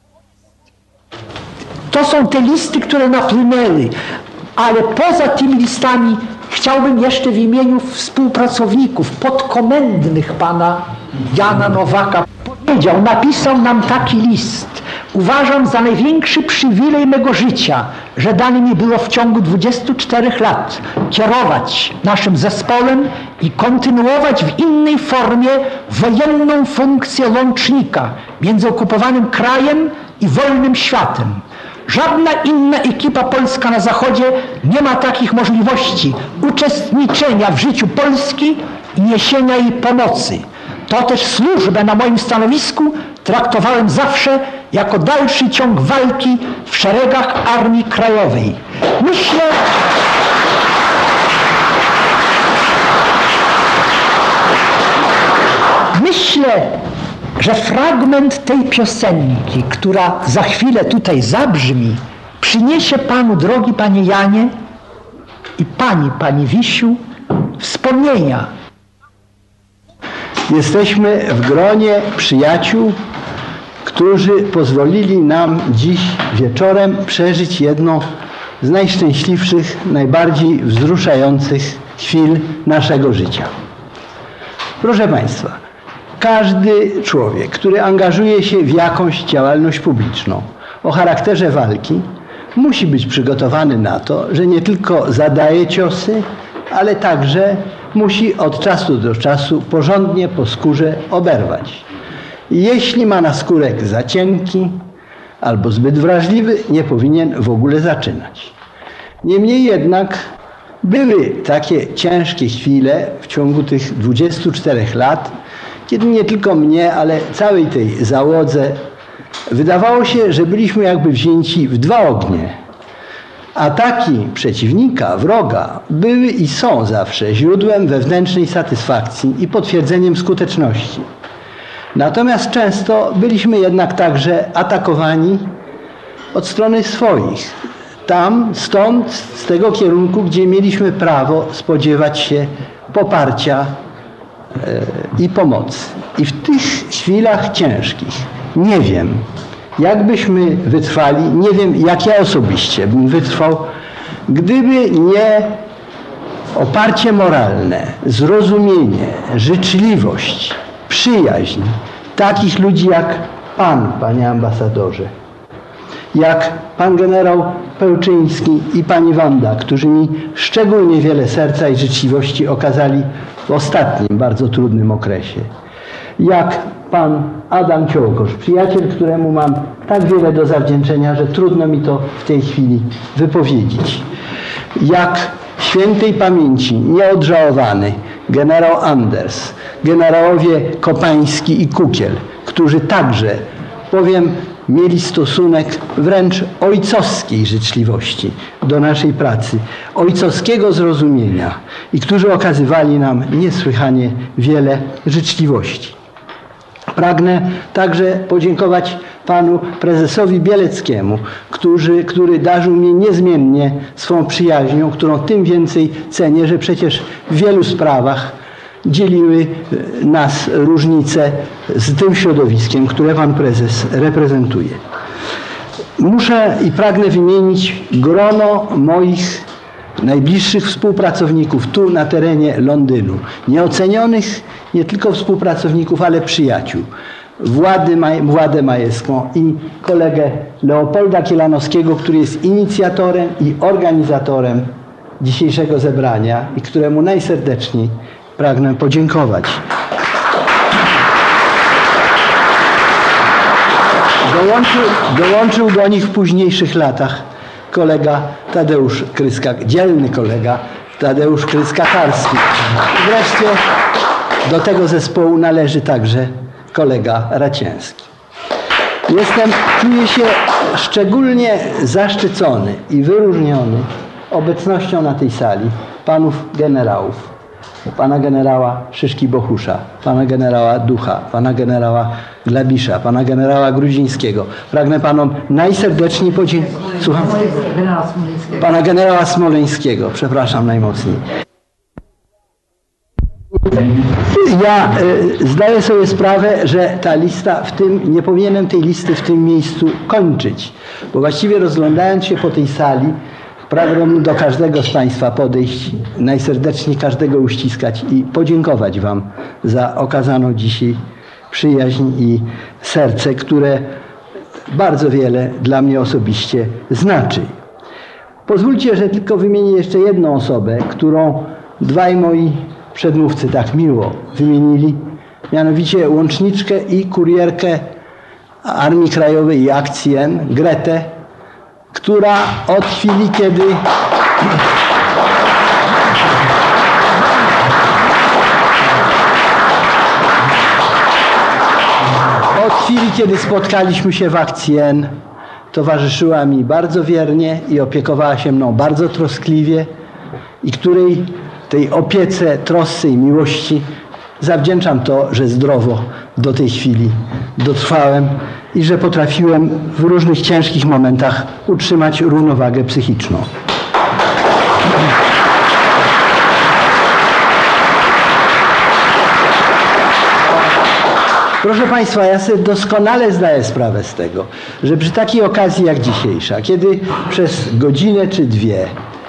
To są te listy, które napłynęły, ale poza tymi listami chciałbym jeszcze w imieniu współpracowników, podkomendnych pana Jana Nowaka powiedział, napisał nam taki list. Uważam za największy przywilej mego życia, że dane mi było w ciągu dwudziestu czterech lat kierować naszym zespołem i kontynuować w innej formie wojenną funkcję łącznika między okupowanym krajem i wolnym światem. Żadna inna ekipa polska na Zachodzie nie ma takich możliwości uczestniczenia w życiu Polski i niesienia jej pomocy. To też służbę na moim stanowisku traktowałem zawsze jako dalszy ciąg walki w szeregach Armii Krajowej. Myślę, myślę, że fragment tej piosenki, która za chwilę tutaj zabrzmi, przyniesie panu, drogi panie Janie i pani, pani Wisiu, wspomnienia. Jesteśmy w gronie przyjaciół, którzy pozwolili nam dziś wieczorem przeżyć jedną z najszczęśliwszych, najbardziej wzruszających chwil naszego życia. Proszę Państwa, każdy człowiek, który angażuje się w jakąś działalność publiczną o charakterze walki, musi być przygotowany na to, że nie tylko zadaje ciosy, ale także musi od czasu do czasu porządnie po skórze oberwać. Jeśli ma naskórek za cienki albo zbyt wrażliwy, nie powinien w ogóle zaczynać. Niemniej jednak były takie ciężkie chwile w ciągu tych dwudziestu czterech lat, kiedy nie tylko mnie, ale całej tej załodze wydawało się, że byliśmy jakby wzięci w dwa ognie. Ataki przeciwnika, wroga były i są zawsze źródłem wewnętrznej satysfakcji i potwierdzeniem skuteczności. Natomiast często byliśmy jednak także atakowani od strony swoich. Tam, stąd, z tego kierunku, gdzie mieliśmy prawo spodziewać się poparcia i pomocy. I w tych chwilach ciężkich nie wiem, jak byśmy wytrwali, nie wiem, jak ja osobiście bym wytrwał, gdyby nie oparcie moralne, zrozumienie, życzliwość, przyjaźń takich ludzi jak pan, panie ambasadorze, jak pan generał Pełczyński i pani Wanda, którzy mi szczególnie wiele serca i życzliwości okazali w ostatnim, bardzo trudnym okresie. Jak pan Adam Ciołkosz, przyjaciel, któremu mam tak wiele do zawdzięczenia, że trudno mi to w tej chwili wypowiedzieć. Jak świętej pamięci nieodżałowany generał Anders, generałowie Kopański i Kukiel, którzy także, powiem, mieli stosunek wręcz ojcowskiej życzliwości do naszej pracy, ojcowskiego zrozumienia i którzy okazywali nam niesłychanie wiele życzliwości. Pragnę także podziękować panu prezesowi Bieleckiemu, który, który darzył mnie niezmiennie swą przyjaźnią, którą tym więcej cenię, że przecież w wielu sprawach dzieliły nas różnice z tym środowiskiem, które pan prezes reprezentuje. Muszę i pragnę wymienić grono moich najbliższych współpracowników tu na terenie Londynu. Nieocenionych nie tylko współpracowników, ale przyjaciół. Włady, Władę Majewską i kolegę Leopolda Kielanowskiego, który jest inicjatorem i organizatorem dzisiejszego zebrania i któremu najserdeczniej pragnę podziękować. Dołączył, dołączył do nich w późniejszych latach kolega Tadeusz Kryska, dzielny kolega Tadeusz Kryska-Tarski. I wreszcie do tego zespołu należy także kolega Racięski. Jestem, czuję się szczególnie zaszczycony i wyróżniony obecnością na tej sali panów generałów. Pana generała Szyszki-Bohusza, pana generała Ducha, pana generała Glabisza, pana generała Gruzińskiego. Pragnę panom najserdeczniej podziękować. Słucham? Pana generała Smoleńskiego, przepraszam najmocniej. Ja y, zdaję sobie sprawę, że ta lista w tym, nie powinienem tej listy w tym miejscu kończyć, bo właściwie rozglądając się po tej sali, pragnę do każdego z państwa podejść, najserdeczniej każdego uściskać i podziękować wam za okazaną dzisiaj przyjaźń i serce, które bardzo wiele dla mnie osobiście znaczy. Pozwólcie, że tylko wymienię jeszcze jedną osobę, którą dwaj moi przedmówcy tak miło wymienili, mianowicie łączniczkę i kurierkę Armii Krajowej i Akcji N, Gretę, która od chwili, kiedy od chwili, kiedy spotkaliśmy się w Akcji N, towarzyszyła mi bardzo wiernie i opiekowała się mną bardzo troskliwie i której tej opiece, trosce i miłości zawdzięczam to, że zdrowo do tej chwili dotrwałem i że potrafiłem w różnych ciężkich momentach utrzymać równowagę psychiczną. Proszę państwa, ja sobie doskonale zdaję sprawę z tego, że przy takiej okazji jak dzisiejsza, kiedy przez godzinę czy dwie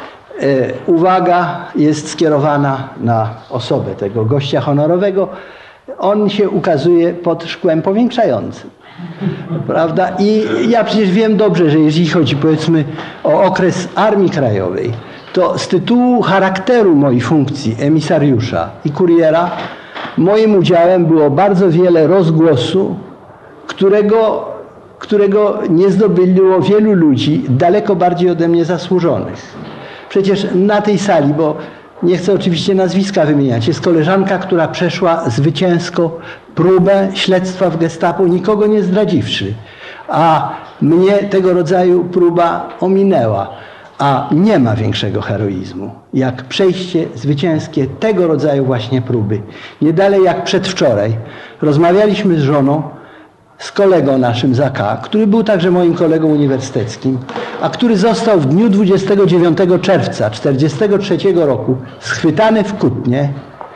uwaga jest skierowana na osobę tego gościa honorowego, on się ukazuje pod szkłem powiększającym. Prawda? I ja przecież wiem dobrze, że jeżeli chodzi, powiedzmy, o okres Armii Krajowej, to z tytułu charakteru mojej funkcji emisariusza i kuriera moim udziałem było bardzo wiele rozgłosu, którego, którego nie zdobyło wielu ludzi daleko bardziej ode mnie zasłużonych. Przecież na tej sali, bo nie chcę oczywiście nazwiska wymieniać, jest koleżanka, która przeszła zwycięsko próbę śledztwa w Gestapo, nikogo nie zdradziwszy. A mnie tego rodzaju próba ominęła. A nie ma większego heroizmu, jak przejście zwycięskie tego rodzaju właśnie próby. Nie dalej jak przedwczoraj rozmawialiśmy z żoną, z kolegą naszym z A K, który był także moim kolegą uniwersyteckim, a który został w dniu dwudziestego dziewiątego czerwca tysiąc dziewięćset czterdziestego trzeciego roku schwytany w Kutnie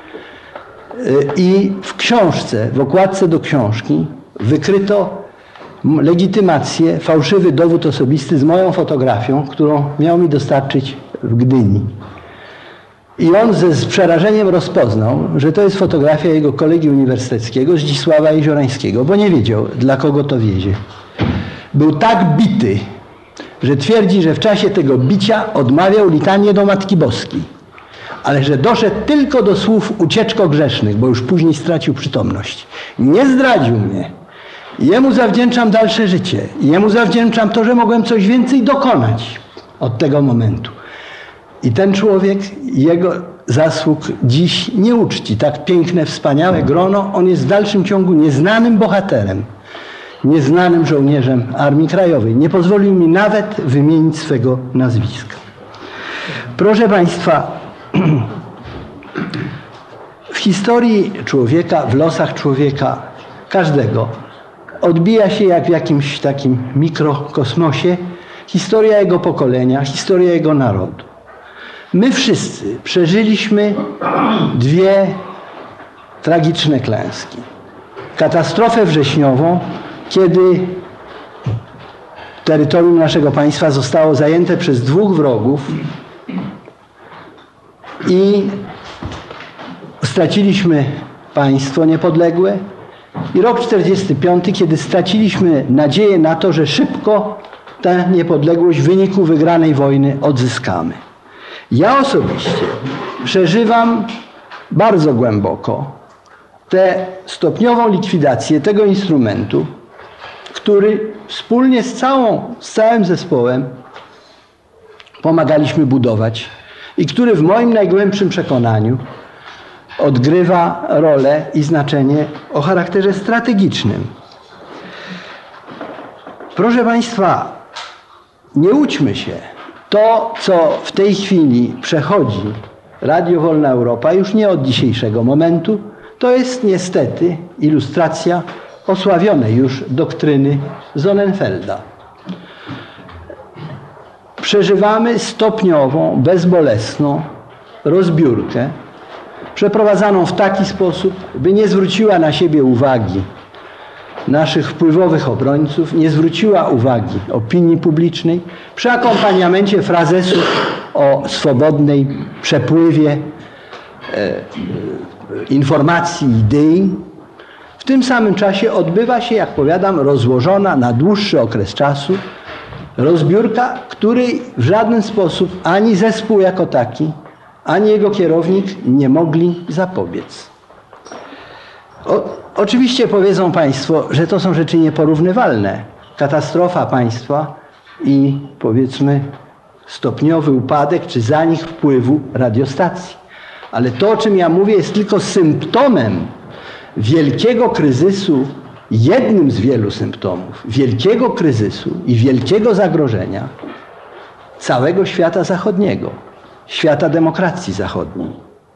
i w książce, w okładce do książki wykryto legitymację, fałszywy dowód osobisty z moją fotografią, którą miał mi dostarczyć w Gdyni. I on ze, z przerażeniem rozpoznał, że to jest fotografia jego kolegi uniwersyteckiego Zdzisława Jeziorańskiego, bo nie wiedział, dla kogo to wiezie. Był tak bity, że twierdzi, że w czasie tego bicia odmawiał litanię do Matki Boskiej, ale że doszedł tylko do słów ucieczko grzesznych, bo już później stracił przytomność. Nie zdradził mnie. Jemu zawdzięczam dalsze życie. Jemu zawdzięczam to, że mogłem coś więcej dokonać od tego momentu. I ten człowiek, jego zasług dziś nie uczci. Tak piękne, wspaniałe grono. On jest w dalszym ciągu nieznanym bohaterem, nieznanym żołnierzem Armii Krajowej. Nie pozwolił mi nawet wymienić swego nazwiska. Proszę Państwa, w historii człowieka, w losach człowieka, każdego, odbija się jak w jakimś takim mikrokosmosie historia jego pokolenia, historia jego narodu. My wszyscy przeżyliśmy dwie tragiczne klęski. Katastrofę wrześniową, kiedy terytorium naszego państwa zostało zajęte przez dwóch wrogów i straciliśmy państwo niepodległe, i rok czterdziesty piąty, kiedy straciliśmy nadzieję na to, że szybko tę niepodległość w wyniku wygranej wojny odzyskamy. Ja osobiście przeżywam bardzo głęboko tę stopniową likwidację tego instrumentu, który wspólnie z, całą, z całym zespołem pomagaliśmy budować i który w moim najgłębszym przekonaniu odgrywa rolę i znaczenie o charakterze strategicznym. Proszę Państwa, nie łudźmy się. To, co w tej chwili przechodzi Radio Wolna Europa, już nie od dzisiejszego momentu, to jest niestety ilustracja osławionej już doktryny Sonnenfelda. Przeżywamy stopniową, bezbolesną rozbiórkę, przeprowadzaną w taki sposób, by nie zwróciła na siebie uwagi naszych wpływowych obrońców, nie zwróciła uwagi opinii publicznej, przy akompaniamencie frazesów o swobodnej przepływie e, informacji, idei. W tym samym czasie odbywa się, jak powiadam, rozłożona na dłuższy okres czasu rozbiórka, której w żaden sposób ani zespół jako taki, ani jego kierownik nie mogli zapobiec. O, oczywiście powiedzą Państwo, że to są rzeczy nieporównywalne. Katastrofa państwa i, powiedzmy, stopniowy upadek czy zanik wpływu radiostacji. Ale to, o czym ja mówię, jest tylko symptomem wielkiego kryzysu, jednym z wielu symptomów wielkiego kryzysu i wielkiego zagrożenia całego świata zachodniego, świata demokracji zachodniej.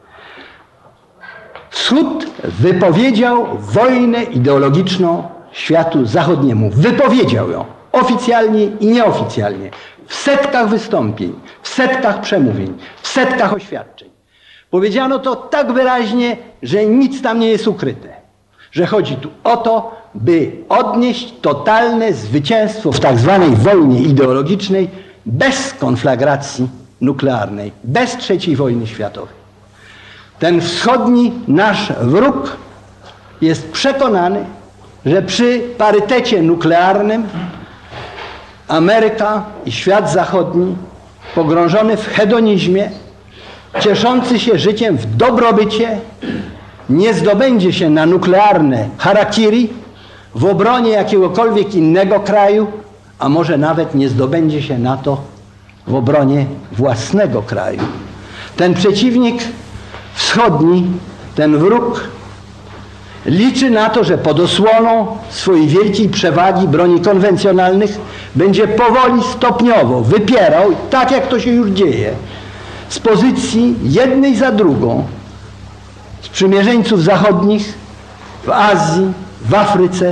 Wschód wypowiedział wojnę ideologiczną światu zachodniemu. Wypowiedział ją oficjalnie i nieoficjalnie. W setkach wystąpień, w setkach przemówień, w setkach oświadczeń. Powiedziano to tak wyraźnie, że nic tam nie jest ukryte. Że chodzi tu o to, by odnieść totalne zwycięstwo w tak zwanej wojnie ideologicznej bez konflagracji nuklearnej, bez trzeciej wojny światowej. Ten wschodni nasz wróg jest przekonany, że przy parytecie nuklearnym Ameryka i świat zachodni, pogrążony w hedonizmie, cieszący się życiem w dobrobycie, nie zdobędzie się na nuklearne harakiri w obronie jakiegokolwiek innego kraju, a może nawet nie zdobędzie się na to w obronie własnego kraju. Ten przeciwnik wschodni, ten wróg liczy na to, że pod osłoną swojej wielkiej przewagi broni konwencjonalnych będzie powoli, stopniowo wypierał, tak jak to się już dzieje, z pozycji jednej za drugą sprzymierzeńców zachodnich w Azji, w Afryce,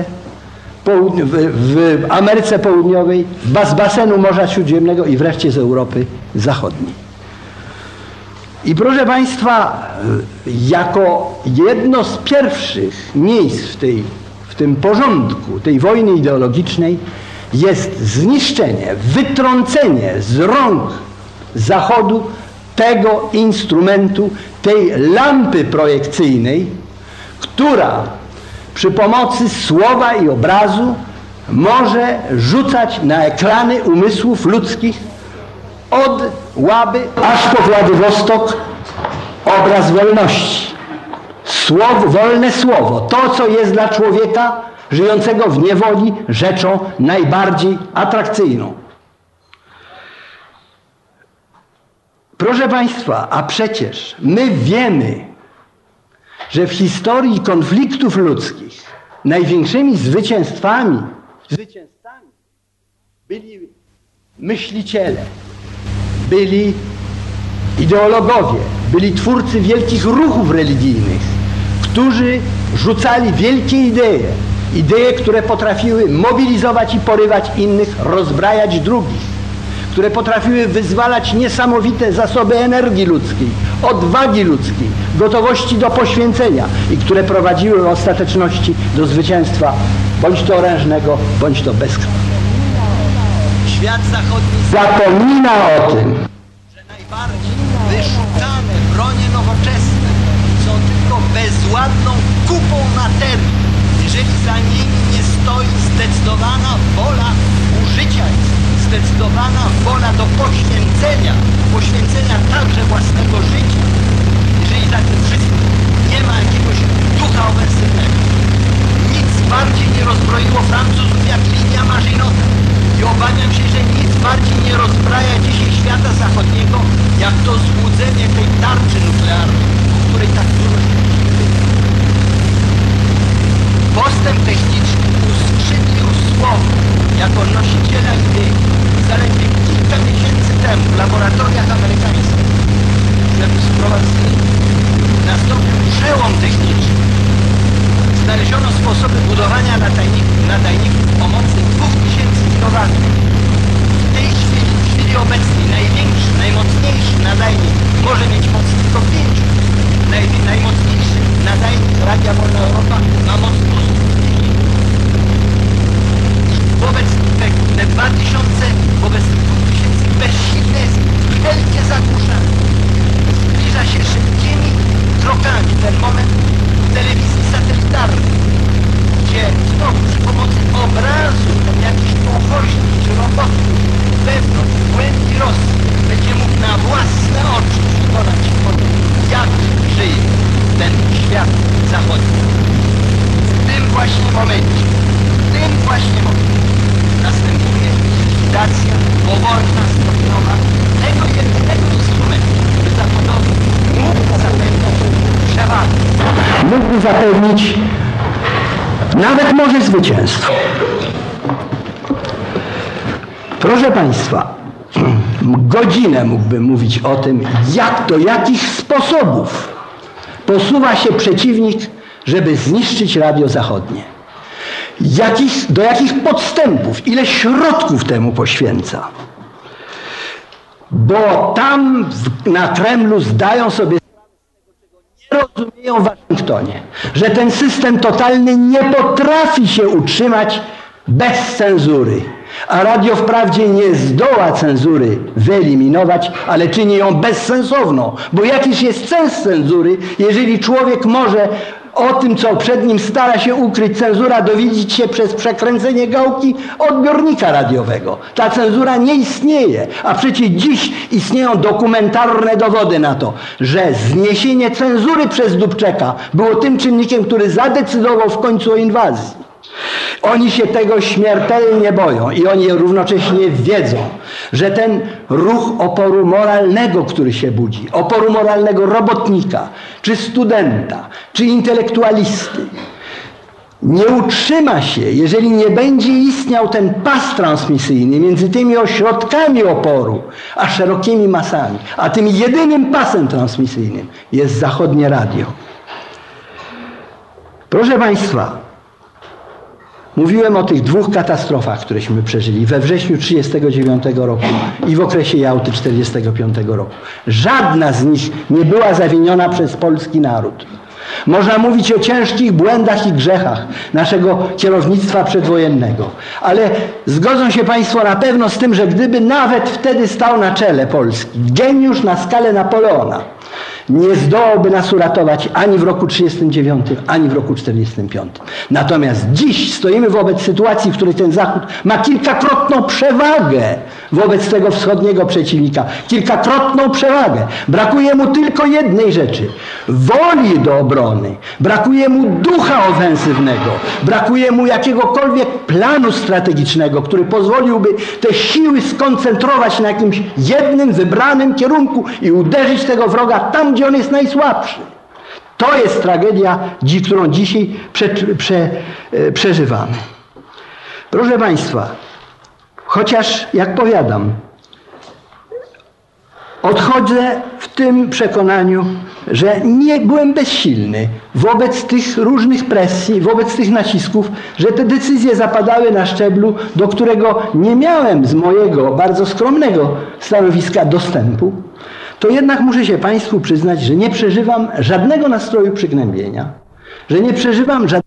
w Ameryce Południowej, z basenu Morza Śródziemnego i wreszcie z Europy Zachodniej. I proszę Państwa, jako jedno z pierwszych miejsc w, tej, w tym porządku tej wojny ideologicznej jest zniszczenie, wytrącenie z rąk Zachodu tego instrumentu, tej lampy projekcyjnej, która przy pomocy słowa i obrazu może rzucać na ekrany umysłów ludzkich od Łaby aż po Władywostok obraz wolności. Słowo, wolne słowo, to co jest dla człowieka żyjącego w niewoli rzeczą najbardziej atrakcyjną. Proszę Państwa, a przecież my wiemy, że w historii konfliktów ludzkich największymi zwycięstwami, zwycięzcami byli myśliciele, byli ideologowie, byli twórcy wielkich ruchów religijnych, którzy rzucali wielkie idee, idee, które potrafiły mobilizować i porywać innych, rozbrajać drugich, które potrafiły wyzwalać niesamowite zasoby energii ludzkiej, odwagi ludzkiej, gotowości do poświęcenia i które prowadziły w ostateczności do zwycięstwa bądź to orężnego, bądź to bezkrwawego. Świat zachodni Zapomina o tym, że najbardziej wyszukane bronie nowoczesne są tylko bezładną kupą materii, jeżeli za nimi nie stoi zdecydowana wola użycia ich, zdecydowana wola do poświęcenia, poświęcenia także własnego życia. Jeżeli za tym wszystkim nie ma jakiegoś ducha ofensywnego. Nic bardziej nie rozbroiło Francuzów jak linia Maginota. I obawiam się, że nic bardziej nie rozbraja dzisiaj świata zachodniego, jak to złudzenie tej tarczy nuklearnej, o której tak dużo się mówi. Postęp techniczny uskrzydlił słowo jako nosiciela idei zaledwie kilka miesięcy temu w laboratoriach amerykańskich, żeby sprowadzili, nastąpił przełom techniczny. Znaleziono sposoby budowania nadajników, nadajników o mocy dwóch tysięcy kilowatów. W tej chwili, w chwili obecnej największy, najmocniejszy nadajnik może mieć moc tylko pięć. Naj, najmocniejszy nadajnik Radia Wolna Europa ma moc sto trzydzieści. Wobec te, te dwa tysiące, wobec tych dwóch tysięcy bezsilne jest wielkie zagłuszanie. Zbliża się szybkimi krokami ten moment telewizji satelitarnej, gdzie znowu przy pomocy obrazu jakiś powoźnik czy robotnik wewnątrz głębi Rosji będzie mógł na własne oczy przekonać się o tym, jak żyje ten świat zachodni. W tym właśnie momencie, w tym właśnie momencie następuje likwidacja powolna, stopniowa tego jednego instrumentu, który zawodowy mógł zapewniać przewagę. mógłby zapewnić nawet może zwycięstwo. Proszę Państwa, godzinę mógłbym mówić o tym, jak do jakich sposobów posuwa się przeciwnik, żeby zniszczyć Radio Zachodnie. Jakich, do jakich podstępów, ile środków temu poświęca. Bo tam w, na Kremlu zdają sobie nie rozumieją w Waszyngtonie, że ten system totalny nie potrafi się utrzymać bez cenzury. A radio wprawdzie nie zdoła cenzury wyeliminować, ale czyni ją bezsensowną. Bo jakiż jest sens cenzury, jeżeli człowiek może o tym, co przed nim stara się ukryć cenzura, dowiedzieć się przez przekręcenie gałki odbiornika radiowego. Ta cenzura nie istnieje, a przecież dziś istnieją dokumentarne dowody na to, że zniesienie cenzury przez Dubčeka było tym czynnikiem, który zadecydował w końcu o inwazji. Oni się tego śmiertelnie boją i oni równocześnie wiedzą, że ten ruch oporu moralnego, który się budzi, oporu moralnego robotnika, czy studenta, czy intelektualisty, nie utrzyma się, jeżeli nie będzie istniał ten pas transmisyjny między tymi ośrodkami oporu, a szerokimi masami. A tym jedynym pasem transmisyjnym jest zachodnie radio. Proszę Państwa, mówiłem o tych dwóch katastrofach, któreśmy przeżyli we wrześniu tysiąc dziewięćset trzydziestego dziewiątego roku i w okresie Jałty tysiąc dziewięćset czterdziestego piątego roku. Żadna z nich nie była zawiniona przez polski naród. Można mówić o ciężkich błędach i grzechach naszego kierownictwa przedwojennego. Ale zgodzą się Państwo na pewno z tym, że gdyby nawet wtedy stał na czele Polski geniusz na skalę Napoleona, nie zdołałby nas uratować ani w roku trzydziestym dziewiątym, ani w roku czterdziestym piątym. Natomiast dziś stoimy wobec sytuacji, w której ten Zachód ma kilkakrotną przewagę wobec tego wschodniego przeciwnika. Kilkakrotną przewagę. Brakuje mu tylko jednej rzeczy. Woli do obrony. Brakuje mu ducha ofensywnego. Brakuje mu jakiegokolwiek planu strategicznego, który pozwoliłby te siły skoncentrować na jakimś jednym, wybranym kierunku i uderzyć tego wroga tam, gdzie on jest najsłabszy. To jest tragedia, którą dzisiaj prze, prze, przeżywamy. Proszę Państwa, chociaż, jak powiadam, odchodzę w tym przekonaniu, że nie byłem bezsilny wobec tych różnych presji, wobec tych nacisków, że te decyzje zapadały na szczeblu, do którego nie miałem z mojego bardzo skromnego stanowiska dostępu, to jednak muszę się Państwu przyznać, że nie przeżywam żadnego nastroju przygnębienia, że nie przeżywam żadnego